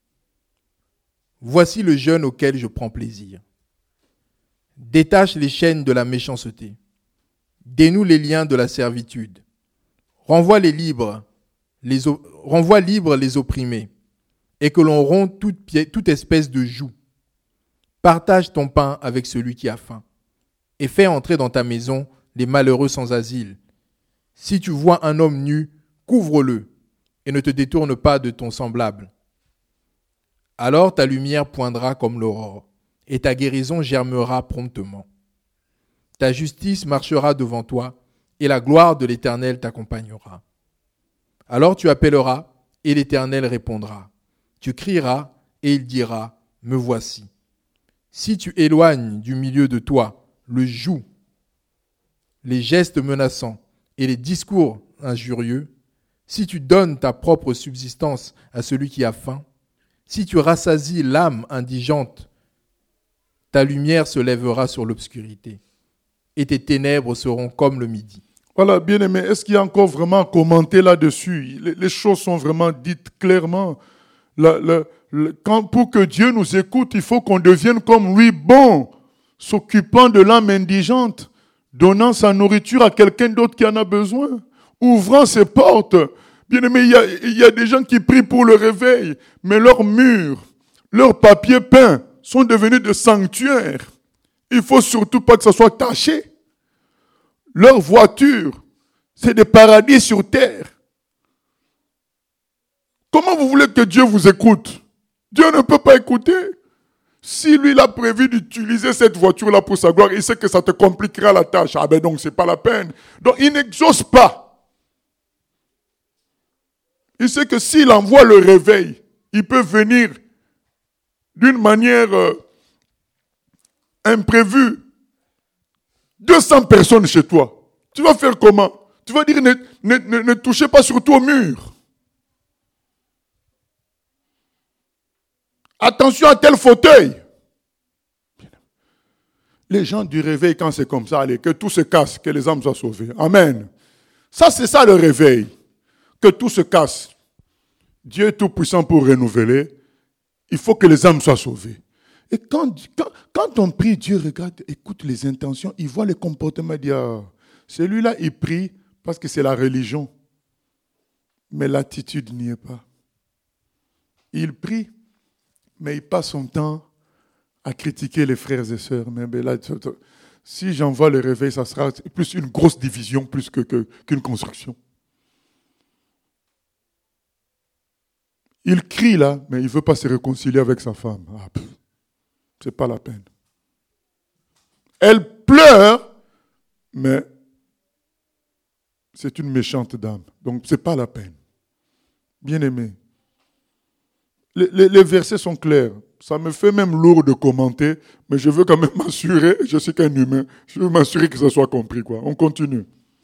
Voici le jeûne auquel je prends plaisir. Détache les chaînes de la méchanceté. Dénoue les liens de la servitude. Renvoie les libres, les, renvoie libres les opprimés, et que l'on rompe toute, toute espèce de joug. Partage ton pain avec celui qui a faim, et fais entrer dans ta maison les malheureux sans asile. Si tu vois un homme nu, couvre-le, et ne te détourne pas de ton semblable. Alors ta lumière poindra comme l'aurore, et ta guérison germera promptement. Ta justice marchera devant toi, et la gloire de l'Éternel t'accompagnera. Alors tu appelleras, et l'Éternel répondra. Tu crieras, et il dira, me voici. Si tu éloignes du milieu de toi le joug, les gestes menaçants et les discours injurieux, si tu donnes ta propre subsistance à celui qui a faim, si tu rassasies l'âme indigente, ta lumière se lèvera sur l'obscurité, et tes ténèbres seront comme le midi. Voilà, bien aimé, est-ce qu'il y a encore vraiment à commenter là-dessus? Les, les choses sont vraiment dites clairement. La, la, la, quand, pour que Dieu nous écoute, il faut qu'on devienne comme lui, bon, s'occupant de l'âme indigente, donnant sa nourriture à quelqu'un d'autre qui en a besoin, ouvrant ses portes. Bien aimé, il y a, il y a des gens qui prient pour le réveil, mais leurs murs, leurs papiers peints sont devenus des sanctuaires. Il faut surtout pas que ça soit taché. Leurs voitures, c'est des paradis sur terre. Comment vous voulez que Dieu vous écoute? Dieu ne peut pas écouter. Si lui il a prévu d'utiliser cette voiture-là pour sa gloire, il sait que ça te compliquera la tâche. Ah ben donc c'est pas la peine. Donc il n'exauce pas. Il sait que s'il envoie le réveil, il peut venir d'une manière euh, imprévue. deux cents personnes chez toi. Tu vas faire comment? Tu vas dire ne, ne, ne, ne touchez pas surtout au mur. Attention à tel fauteuil. Les gens du réveil, quand c'est comme ça, allez, que tout se casse, que les âmes soient sauvées. Amen. Ça, c'est ça le réveil. Que tout se casse. Dieu est tout puissant pour renouveler. Il faut que les âmes soient sauvées. Et quand, quand, quand on prie, Dieu regarde, écoute les intentions, il voit les comportements, il dit, ah, celui-là, il prie parce que c'est la religion. Mais l'attitude n'y est pas. Il prie, mais il passe son temps à critiquer les frères et sœurs. Mais ben là, si j'envoie le réveil, ça sera plus une grosse division plus que, que, qu'une construction. Il crie là, mais il ne veut pas se réconcilier avec sa femme. Ah, pff, c'est pas la peine. Elle pleure, mais c'est une méchante dame. Donc, ce n'est pas la peine. Bien-aimé. Les, les, les versets sont clairs. Ça me fait même lourd de commenter, mais je veux quand même m'assurer, je suis qu'un humain, je veux m'assurer que ça soit compris, quoi. On continue.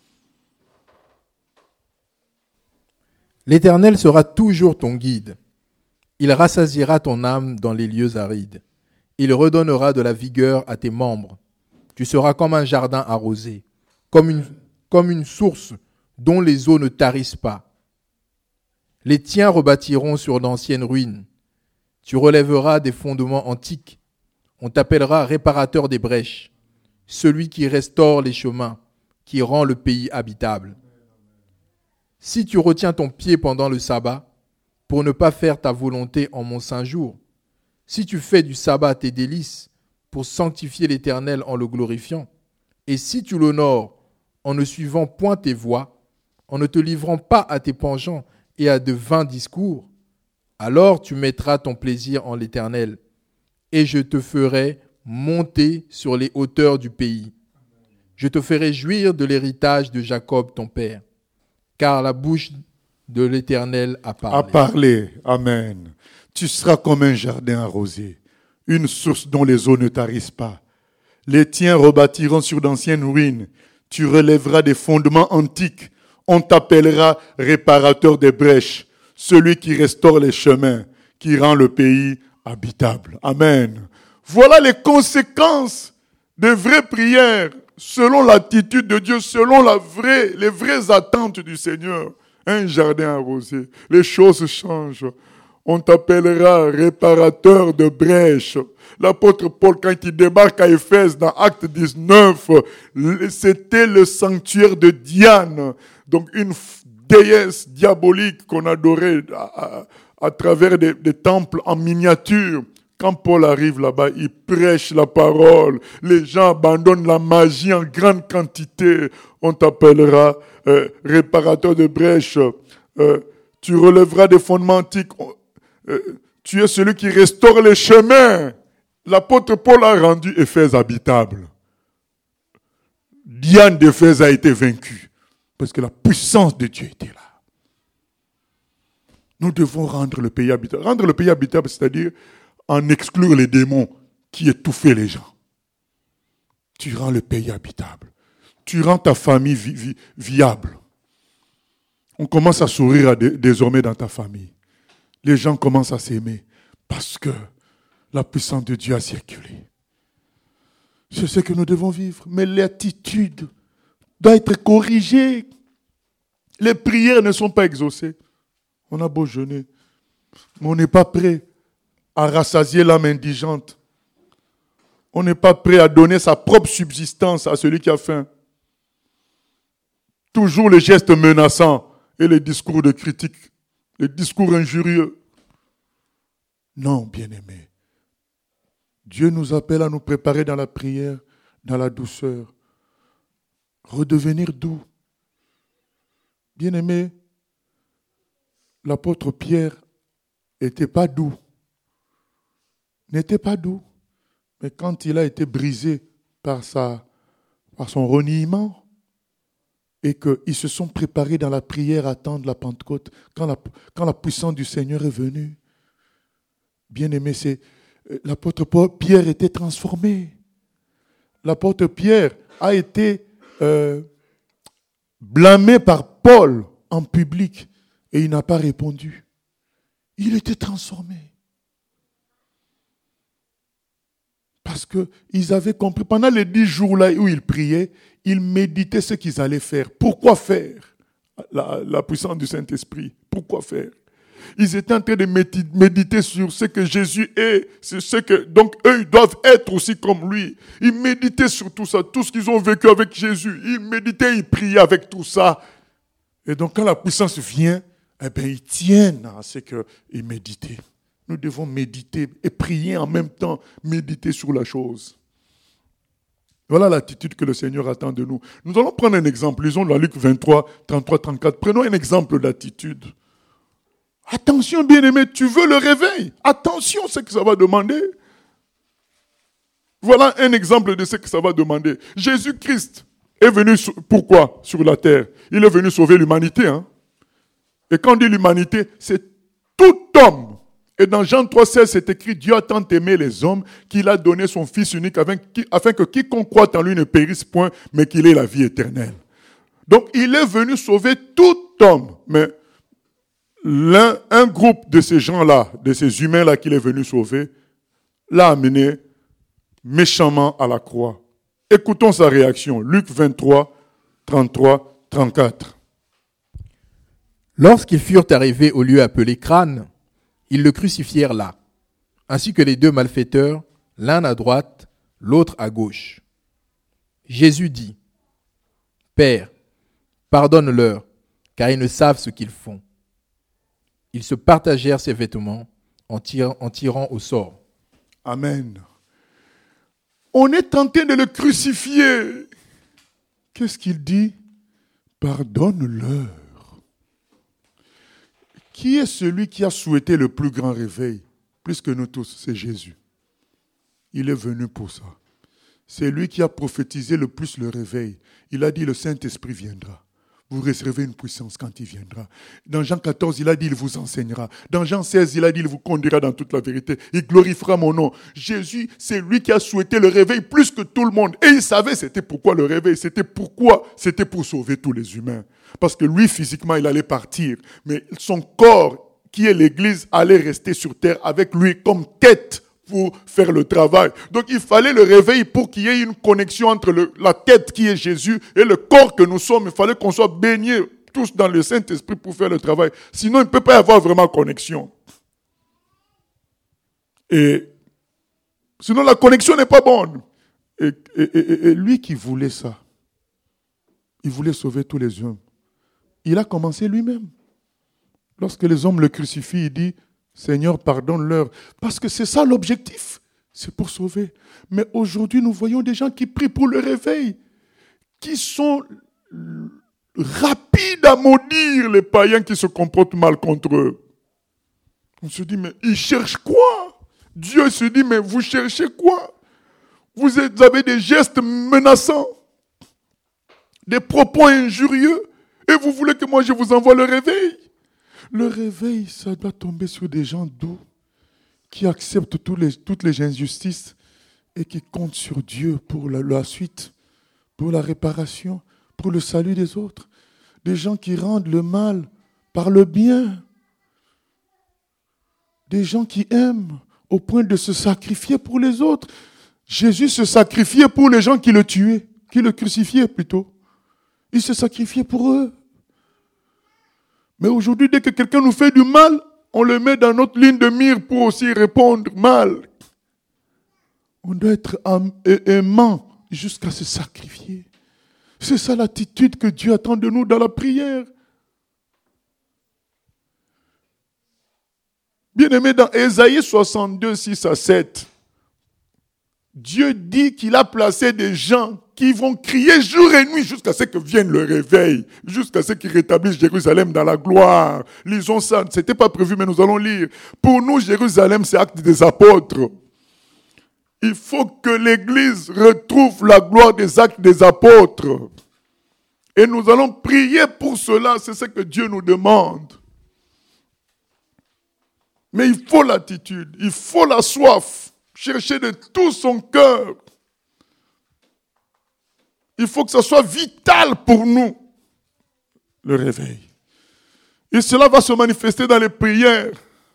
L'Éternel sera toujours ton guide. Il rassasiera ton âme dans les lieux arides. Il redonnera de la vigueur à tes membres. Tu seras comme un jardin arrosé, comme une, comme une source dont les eaux ne tarissent pas. Les tiens rebâtiront sur d'anciennes ruines. Tu relèveras des fondements antiques. On t'appellera réparateur des brèches, celui qui restaure les chemins, qui rend le pays habitable. Si tu retiens ton pied pendant le sabbat, pour ne pas faire ta volonté en mon saint jour, si tu fais du sabbat tes délices, pour sanctifier l'Éternel en le glorifiant, et si tu l'honores en ne suivant point tes voies, en ne te livrant pas à tes penchants et à de vains discours, alors tu mettras ton plaisir en l'Éternel, et je te ferai monter sur les hauteurs du pays. Je te ferai jouir de l'héritage de Jacob ton père, car la bouche de l'Éternel a parlé. A parlé, amen. Tu seras comme un jardin arrosé, une source dont les eaux ne tarissent pas. Les tiens rebâtiront sur d'anciennes ruines. Tu relèveras des fondements antiques. On t'appellera réparateur des brèches, celui qui restaure les chemins, qui rend le pays habitable. Amen. Voilà les conséquences des vraies prières, selon l'attitude de Dieu, selon la vraie, les vraies attentes du Seigneur. Un jardin arrosé. Les choses changent. On t'appellera réparateur de brèches. L'apôtre Paul, quand il débarque à Éphèse dans Acte dix-neuf, c'était le sanctuaire de Diane. Donc une déesse diabolique qu'on adorait à, à, à travers des, des temples en miniature. Quand Paul arrive là-bas, il prêche la parole. Les gens abandonnent la magie en grande quantité. On t'appellera euh, réparateur de brèches. Euh, tu relèveras des fondements antiques. Euh, tu es celui qui restaure les chemins. L'apôtre Paul a rendu Éphèse habitable. Diane d'Éphèse a été vaincue. Parce que la puissance de Dieu était là. Nous devons rendre le pays habitable. Rendre le pays habitable, c'est-à-dire en exclure les démons qui étouffaient les gens. Tu rends le pays habitable. Tu rends ta famille vi- vi- viable. On commence à sourire à dé- désormais dans ta famille. Les gens commencent à s'aimer parce que la puissance de Dieu a circulé. C'est ce que nous devons vivre. Mais l'attitude doit être corrigée. Les prières ne sont pas exaucées. On a beau jeûner, mais on n'est pas prêt à rassasier l'âme indigente. On n'est pas prêt à donner sa propre subsistance à celui qui a faim. Toujours les gestes menaçants et les discours de critique, les discours injurieux. Non, bien-aimés. Dieu nous appelle à nous préparer dans la prière, dans la douceur. Redevenir doux. Bien-aimés, l'apôtre Pierre n'était pas doux. N'était pas doux. Mais quand il a été brisé par, sa, par son reniement et qu'ils se sont préparés dans la prière à attendre la Pentecôte, quand la, quand la puissance du Seigneur est venue, bien-aimé, c'est, l'apôtre Pierre était transformé. L'apôtre Pierre a été euh, blâmé par Paul en public et il n'a pas répondu. Il était transformé. Parce qu'ils avaient compris, pendant les dix jours là où ils priaient, ils méditaient ce qu'ils allaient faire. Pourquoi faire? la, la puissance du Saint-Esprit. Pourquoi faire? Ils étaient en train de méditer sur ce que Jésus est, sur ce que, donc eux, ils doivent être aussi comme lui. Ils méditaient sur tout ça, tout ce qu'ils ont vécu avec Jésus. Ils méditaient, ils priaient avec tout ça. Et donc quand la puissance vient, eh bien, ils tiennent à ce qu'ils méditent. Nous devons méditer et prier en même temps, méditer sur la chose. Voilà l'attitude que le Seigneur attend de nous. Nous allons prendre un exemple. Lisons dans Luc vingt-trois, trente-trois, trente-quatre. Prenons un exemple d'attitude. Attention, bien-aimé, tu veux le réveil. Attention, ce que ça va demander. Voilà un exemple de ce que ça va demander. Jésus-Christ est venu, pourquoi sur la terre? Il est venu sauver l'humanité. Hein? Et quand on dit l'humanité, c'est tout homme. Et dans Jean trois seize, c'est écrit, Dieu a tant aimé les hommes qu'il a donné son Fils unique afin, afin que quiconque croit en lui ne périsse point, mais qu'il ait la vie éternelle. Donc, il est venu sauver tout homme. Mais l'un, un groupe de ces gens-là, de ces humains-là qu'il est venu sauver, l'a amené méchamment à la croix. Écoutons sa réaction. Luc vingt-trois, trente-trois, trente-quatre. Lorsqu'ils furent arrivés au lieu appelé Crâne, ils le crucifièrent là, ainsi que les deux malfaiteurs, l'un à droite, l'autre à gauche. Jésus dit, « Père, pardonne-leur, car ils ne savent ce qu'ils font. » Ils se partagèrent ses vêtements en tirant, en tirant au sort. Amen. On est tenté de le crucifier. Qu'est-ce qu'il dit? Pardonne-leur. Qui est celui qui a souhaité le plus grand réveil? Plus que nous tous, c'est Jésus. Il est venu pour ça. C'est lui qui a prophétisé le plus le réveil. Il a dit, le Saint-Esprit viendra. Vous recevrez une puissance quand il viendra. Dans Jean quatorze, il a dit, il vous enseignera. Dans Jean seize, il a dit, il vous conduira dans toute la vérité. Il glorifiera mon nom. Jésus, c'est lui qui a souhaité le réveil plus que tout le monde. Et il savait c'était pourquoi le réveil. C'était pourquoi? C'était pour sauver tous les humains. Parce que lui, physiquement, il allait partir. Mais son corps, qui est l'Église, allait rester sur terre avec lui comme tête pour faire le travail. Donc il fallait le réveil pour qu'il y ait une connexion entre le, la tête qui est Jésus et le corps que nous sommes. Il fallait qu'on soit baignés tous dans le Saint-Esprit pour faire le travail. Sinon, il ne peut pas y avoir vraiment connexion. Et sinon, la connexion n'est pas bonne. Et, et, et, et lui qui voulait ça, il voulait sauver tous les hommes. Il a commencé lui-même. Lorsque les hommes le crucifient, il dit, Seigneur, pardonne-leur. Parce que c'est ça l'objectif. C'est pour sauver. Mais aujourd'hui, nous voyons des gens qui prient pour le réveil, qui sont rapides à maudire les païens qui se comportent mal contre eux. On se dit, mais ils cherchent quoi? Dieu se dit, mais vous cherchez quoi? Vous avez des gestes menaçants, des propos injurieux, et vous voulez que moi je vous envoie le réveil? Le réveil, ça doit tomber sur des gens doux, qui acceptent tous les, toutes les injustices et qui comptent sur Dieu pour la, la suite, pour la réparation, pour le salut des autres. Des gens qui rendent le mal par le bien. Des gens qui aiment au point de se sacrifier pour les autres. Jésus se sacrifiait pour les gens qui le tuaient, qui le crucifiaient plutôt. Il se sacrifiait pour eux. Mais aujourd'hui, dès que quelqu'un nous fait du mal, on le met dans notre ligne de mire pour aussi répondre mal. On doit être aimant jusqu'à se sacrifier. C'est ça l'attitude que Dieu attend de nous dans la prière. Bien-aimé, dans Ésaïe soixante-deux, six à sept, Dieu dit qu'il a placé des gens qui vont crier jour et nuit jusqu'à ce que vienne le réveil, jusqu'à ce qu'ils rétablissent Jérusalem dans la gloire. Lisons ça, ce n'était pas prévu, mais nous allons lire. Pour nous, Jérusalem, c'est Actes des Apôtres. Il faut que l'Église retrouve la gloire des Actes des Apôtres. Et nous allons prier pour cela, c'est ce que Dieu nous demande. Mais il faut l'attitude, il faut la soif, chercher de tout son cœur. Il faut que ça soit vital pour nous, le réveil. Et cela va se manifester dans les prières.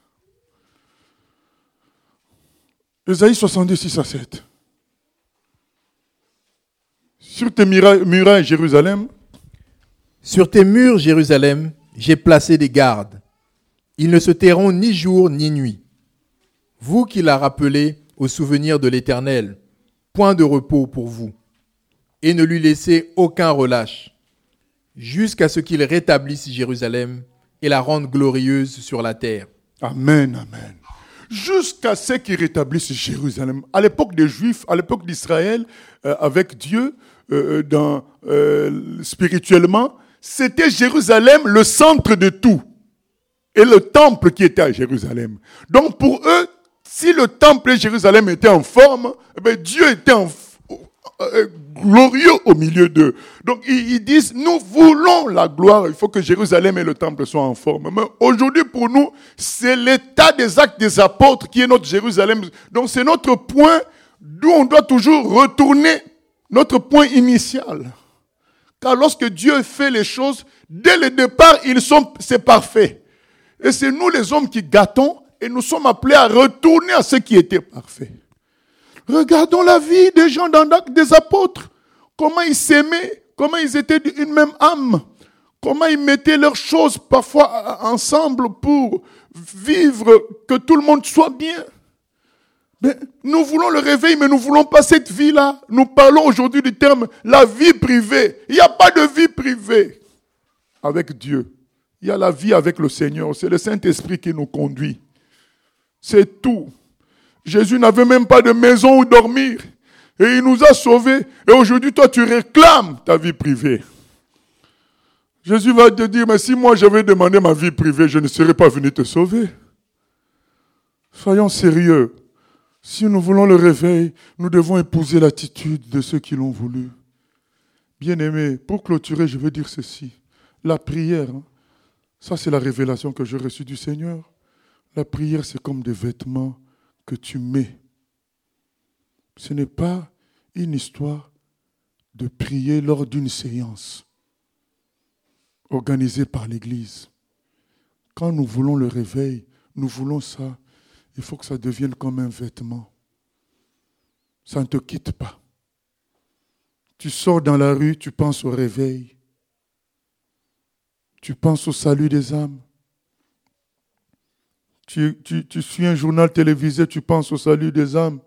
Ésaïe soixante-deux, six à sept. Sur tes murailles, Jérusalem, Sur tes murs, Jérusalem, j'ai placé des gardes. Ils ne se tairont ni jour ni nuit. Vous qui la rappelez au souvenir de l'Éternel, point de repos pour vous, et ne lui laissez aucun relâche, jusqu'à ce qu'il rétablisse Jérusalem et la rende glorieuse sur la terre. Amen, amen. Jusqu'à ce qu'il rétablisse Jérusalem. À l'époque des Juifs, à l'époque d'Israël, euh, avec Dieu, euh, dans, euh, spirituellement, c'était Jérusalem le centre de tout. Et le temple qui était à Jérusalem. Donc pour eux, si le temple et Jérusalem étaient en forme, eh bien Dieu était en, euh, glorieux au milieu d'eux. Donc ils, ils disent, nous voulons la gloire, il faut que Jérusalem et le temple soient en forme. Mais aujourd'hui pour nous, c'est l'état des actes des apôtres qui est notre Jérusalem. Donc c'est notre point d'où on doit toujours retourner, notre point initial. Car lorsque Dieu fait les choses, dès le départ, ils sont, c'est parfait. Et c'est nous les hommes qui gâtons et nous sommes appelés à retourner à ce qui était parfait. Regardons la vie des gens dans l'acte des apôtres. Comment ils s'aimaient, comment ils étaient d'une même âme, comment ils mettaient leurs choses parfois ensemble pour vivre, que tout le monde soit bien. Mais nous voulons le réveil, mais nous ne voulons pas cette vie-là. Nous parlons aujourd'hui du terme la vie privée. Il n'y a pas de vie privée avec Dieu. Il y a la vie avec le Seigneur. C'est le Saint-Esprit qui nous conduit. C'est tout. Jésus n'avait même pas de maison où dormir. Et il nous a sauvés. Et aujourd'hui, toi, tu réclames ta vie privée. Jésus va te dire, mais si moi j'avais demandé ma vie privée, je ne serais pas venu te sauver. Soyons sérieux. Si nous voulons le réveil, nous devons épouser l'attitude de ceux qui l'ont voulu. Bien-aimés, pour clôturer, je veux dire ceci. La prière, hein, ça c'est la révélation que j'ai reçue du Seigneur. La prière, c'est comme des vêtements que tu mets. Ce n'est pas une histoire de prier lors d'une séance organisée par l'Église. Quand nous voulons le réveil, nous voulons ça, il faut que ça devienne comme un vêtement. Ça ne te quitte pas. Tu sors dans la rue, tu penses au réveil. Tu penses au salut des âmes. Tu, tu, tu suis un journal télévisé, tu penses au salut des âmes.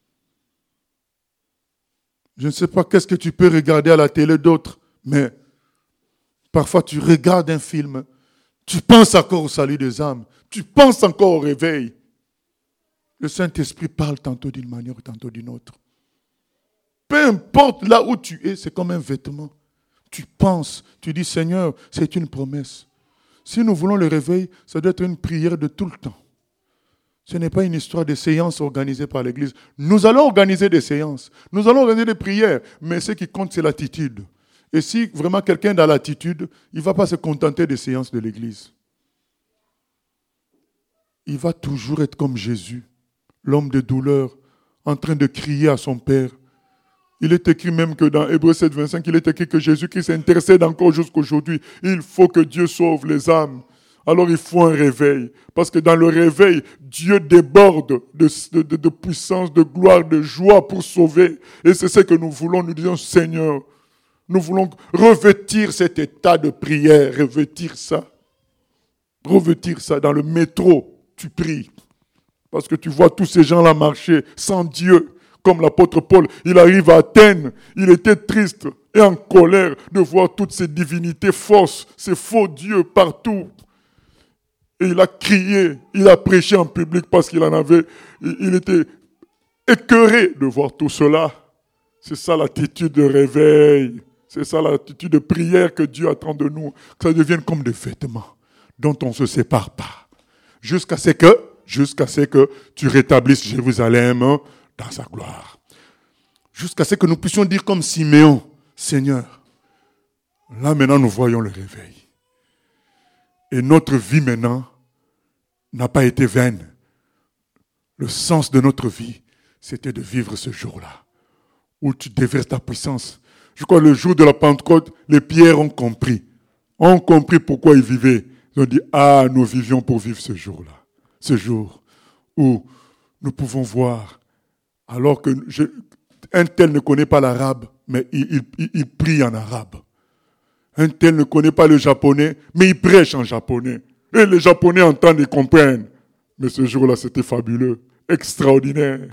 Je ne sais pas qu'est-ce que tu peux regarder à la télé d'autre, mais parfois tu regardes un film, tu penses encore au salut des âmes, tu penses encore au réveil. Le Saint-Esprit parle tantôt d'une manière, tantôt d'une autre. Peu importe là où tu es, c'est comme un vêtement. Tu penses, tu dis Seigneur, c'est une promesse. Si nous voulons le réveil, ça doit être une prière de tout le temps. Ce n'est pas une histoire de séances organisées par l'Église. Nous allons organiser des séances, nous allons organiser des prières, mais ce qui compte, c'est l'attitude. Et si vraiment quelqu'un a l'attitude, il ne va pas se contenter des séances de l'Église. Il va toujours être comme Jésus, l'homme de douleur, en train de crier à son Père. Il est écrit même que dans Hébreux sept, vingt-cinq, il est écrit que Jésus-Christ intercède encore jusqu'aujourd'hui. Il faut que Dieu sauve les âmes. Alors il faut un réveil. Parce que dans le réveil, Dieu déborde de, de, de, de puissance, de gloire, de joie pour sauver. Et c'est ce que nous voulons. Nous disons, Seigneur, nous voulons revêtir cet état de prière, revêtir ça. Revêtir ça. Dans le métro, tu pries. Parce que tu vois tous ces gens-là marcher sans Dieu. Comme l'apôtre Paul, il arrive à Athènes, il était triste et en colère de voir toutes ces divinités fausses, ces faux dieux partout. Et il a crié, il a prêché en public parce qu'il en avait, il était écœuré de voir tout cela. C'est ça l'attitude de réveil, c'est ça l'attitude de prière que Dieu attend de nous, que ça devienne comme des vêtements dont on ne se sépare pas. Jusqu'à ce que, jusqu'à ce que tu rétablisses Jérusalem dans sa gloire. Jusqu'à ce que nous puissions dire comme Siméon, Seigneur, là maintenant nous voyons le réveil. Et notre vie maintenant n'a pas été vaine. Le sens de notre vie, c'était de vivre ce jour-là, où tu déverses ta puissance. Je crois que le jour de la Pentecôte, les pierres ont compris. Ont compris pourquoi ils vivaient. Ils ont dit, ah, nous vivions pour vivre ce jour-là. Ce jour où nous pouvons voir. Alors que je, un tel ne connaît pas l'arabe, mais il, il, il prie en arabe. Un tel ne connaît pas le japonais, mais il prêche en japonais. Et les Japonais entendent et comprennent. Mais ce jour-là, c'était fabuleux, extraordinaire.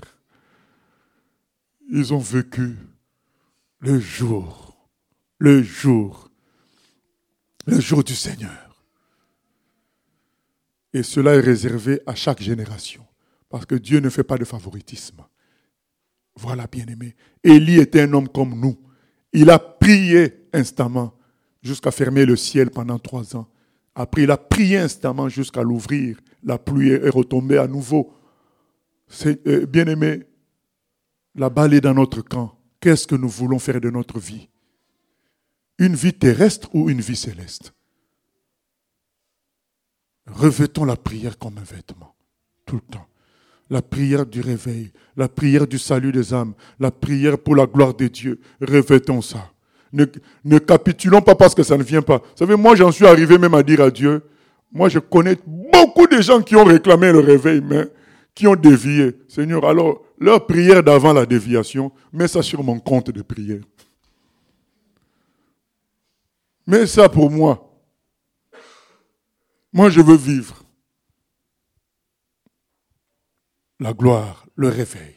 Ils ont vécu le jour, le jour, le jour du Seigneur. Et cela est réservé à chaque génération. Parce que Dieu ne fait pas de favoritisme. Voilà, bien-aimé. Élie était un homme comme nous. Il a prié instamment jusqu'à fermer le ciel pendant trois ans. Après, il a prié instamment jusqu'à l'ouvrir. La pluie est retombée à nouveau. C'est, euh, bien-aimé, la balle est dans notre camp. Qu'est-ce que nous voulons faire de notre vie? Une vie terrestre ou une vie céleste? Revêtons la prière comme un vêtement, tout le temps. La prière du réveil, la prière du salut des âmes, la prière pour la gloire de Dieu. Revêtons ça. Ne, ne capitulons pas parce que ça ne vient pas. Vous savez, moi j'en suis arrivé même à dire à Dieu, moi je connais beaucoup de gens qui ont réclamé le réveil, mais qui ont dévié. Seigneur, alors, leur prière d'avant la déviation, mets ça sur mon compte de prière. Mets ça pour moi. Moi je veux vivre la gloire, le réveil.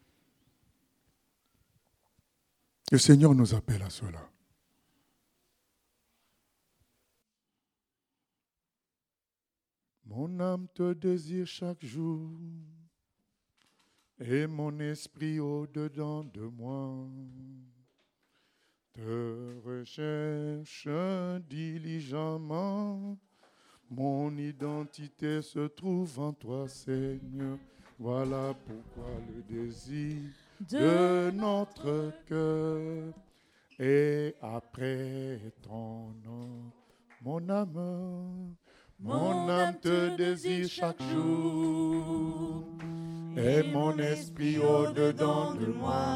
Le Seigneur nous appelle à cela. Mon âme te désire chaque jour et mon esprit au-dedans de moi te recherche diligemment. Mon identité se trouve en toi, Seigneur. Voilà pourquoi le désir de notre cœur est après ton nom. Mon âme, mon âme te désire chaque jour et mon esprit au-dedans de moi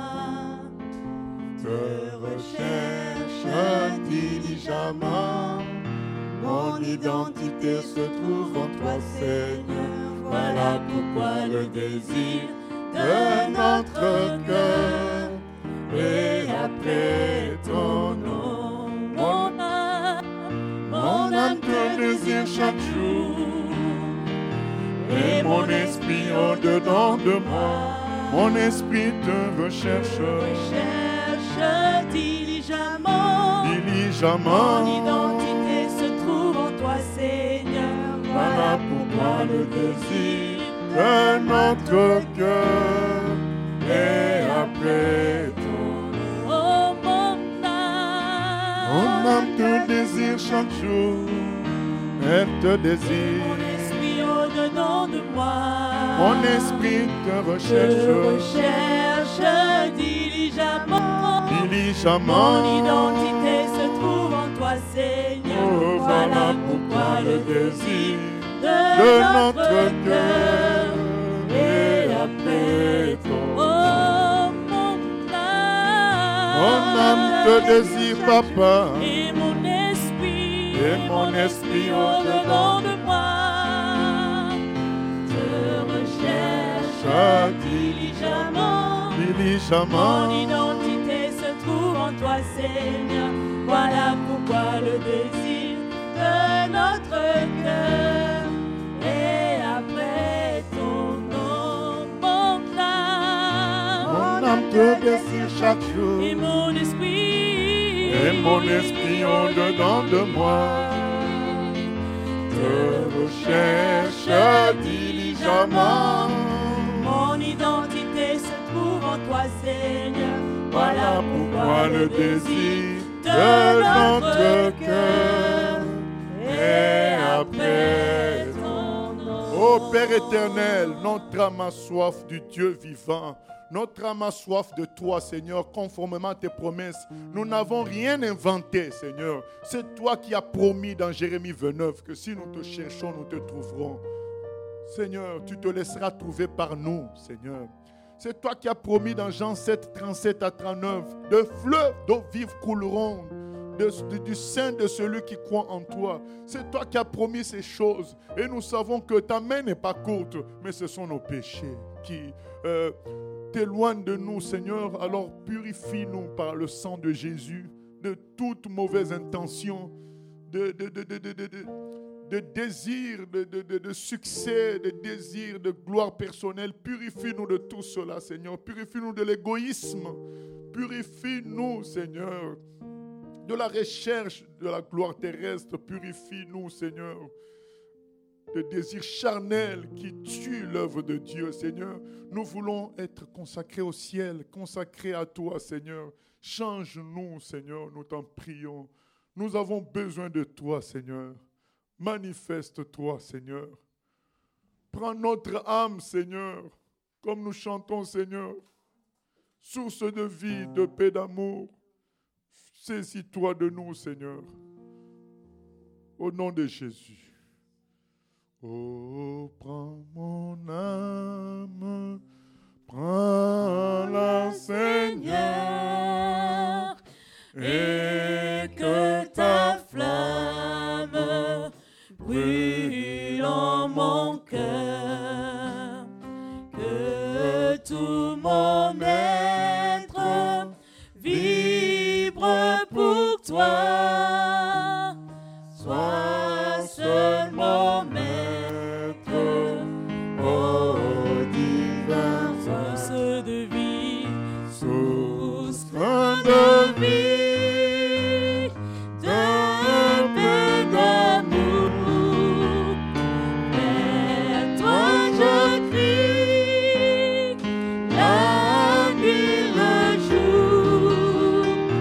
te recherche diligemment. Mon identité se trouve en toi, Seigneur. Voilà pourquoi le désir de notre cœur est après ton nom. Mon âme, mon âme te désire chaque jour et mon esprit au-dedans de moi. Mon esprit te recherche, recherche diligemment. diligemment. Mon identité se trouve en toi, Seigneur. Voilà pourquoi le désir de notre cœur est après ton nom. Oh mon âme, Mon âme te désire chaque jour, elle te désire. mon esprit au-dedans de moi. Mon esprit te recherche, Je recherche diligemment. diligemment. Mon identité se trouve en toi, Seigneur. Oh, Voilà pourquoi le désir de, de notre notre cœur cœur est est après après ton nom. Oh mon âme, Mon âme te désire, papa, et mon esprit, et mon esprit au-dedans de moi te recherche diligemment. Mon diligemment. identité se trouve en toi, Seigneur. Voilà pourquoi le désir de notre cœur est après ton nom. Mon âme, Mon âme te désire chaque jour, et mon esprit, et mon esprit au-dedans de moi te recherche diligemment. mon identité se trouve en toi, Seigneur. Voilà pourquoi le désir de notre cœur est après ton nom. Ô Père éternel, notre âme a soif du Dieu vivant. Notre âme a soif de toi, Seigneur, conformément à tes promesses. Nous n'avons rien inventé, Seigneur. C'est toi qui as promis dans Jérémie vingt-neuf que si nous te cherchons, nous te trouverons. Seigneur, tu te laisseras trouver par nous, Seigneur. C'est toi qui as promis dans Jean sept, trente-sept à trente-neuf, de fleuves d'eau vive couleront de, de, du sein de celui qui croit en toi. C'est toi qui as promis ces choses. Et nous savons que ta main n'est pas courte, mais ce sont nos péchés qui euh, t'éloignent de nous, Seigneur. Alors purifie-nous par le sang de Jésus. de toute mauvaise intention, de, de, de, de, de, de, de, de désir, de, de, de, de succès, de désir, de gloire personnelle. Purifie-nous de tout cela, Seigneur. Purifie-nous de l'égoïsme. Purifie-nous, Seigneur, de la recherche de la gloire terrestre. Purifie-nous, Seigneur, de désirs charnels qui tuent l'œuvre de Dieu, Seigneur. Nous voulons être consacrés au ciel, consacrés à toi, Seigneur. Change-nous, Seigneur, nous t'en prions. Nous avons besoin de toi, Seigneur. Manifeste-toi, Seigneur. Prends notre âme, Seigneur, comme nous chantons, Seigneur. Source de vie, de paix, d'amour. Saisis-toi de nous, Seigneur. Au nom de Jésus. Oh, prends mon âme, prends-la, Seigneur, et que ta flamme brûle en mon cœur, que tout mon être vibre pour toi, sois seul mon maître. Source de vie, source de vie, de paix, d'amour. Vers toi je crie, la nuit, le jour.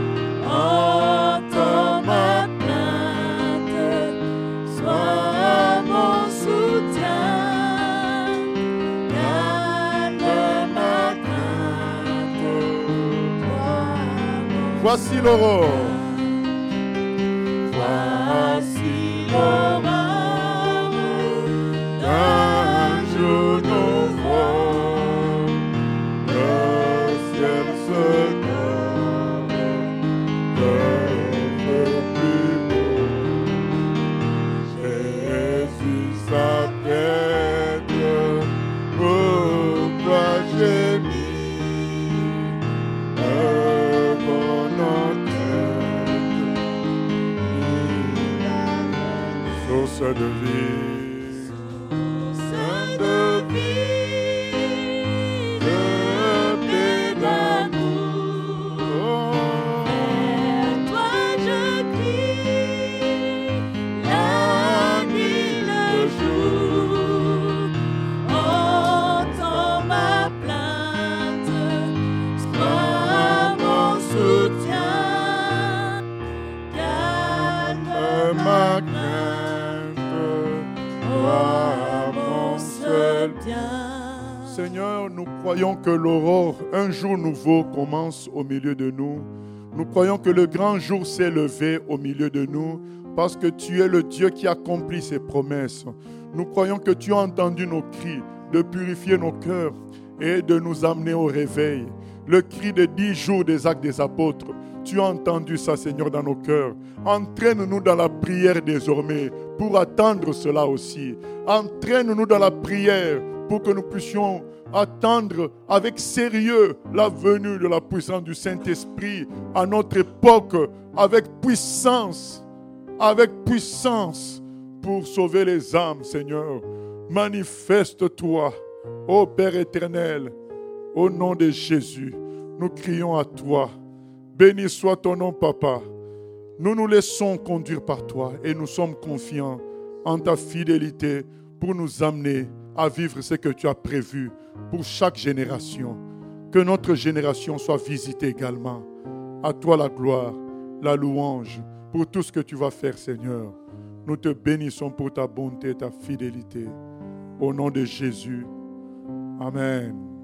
Entends ma plainte, sois mon soutien. Voici l'aurore. Voici l'aurore d'un jour nouveau. Le ciel se donne, le feu plus beau. Jésus s'apprête, pourquoi gémir? Source de vie, source de vie, de paix, d'amour. Vers toi je crie, la nuit, le jour. Entends ma plainte, sois mon soutien. Calme ma crainte, mon seul bien. Seigneur, nous croyons que l'aurore, un jour nouveau, commence au milieu de nous. Nous croyons que le grand jour s'est levé au milieu de nous parce que tu es le Dieu qui accomplit ses promesses. Nous croyons que tu as entendu nos cris de purifier nos cœurs et de nous amener au réveil. Le cri de dix jours des actes des apôtres, tu as entendu ça, Seigneur, dans nos cœurs. Entraîne-nous dans la prière désormais pour attendre cela aussi. Entraîne-nous dans la prière pour que nous puissions attendre avec sérieux la venue de la puissance du Saint-Esprit à notre époque, avec puissance, avec puissance pour sauver les âmes, Seigneur. Manifeste-toi, ô Père éternel, au nom de Jésus. Nous crions à toi. Béni soit ton nom, Papa. Nous nous laissons conduire par toi et nous sommes confiants en ta fidélité pour nous amener à vivre ce que tu as prévu pour chaque génération. Que notre génération soit visitée également. À toi la gloire, la louange pour tout ce que tu vas faire, Seigneur. Nous te bénissons pour ta bonté et ta fidélité. Au nom de Jésus. Amen.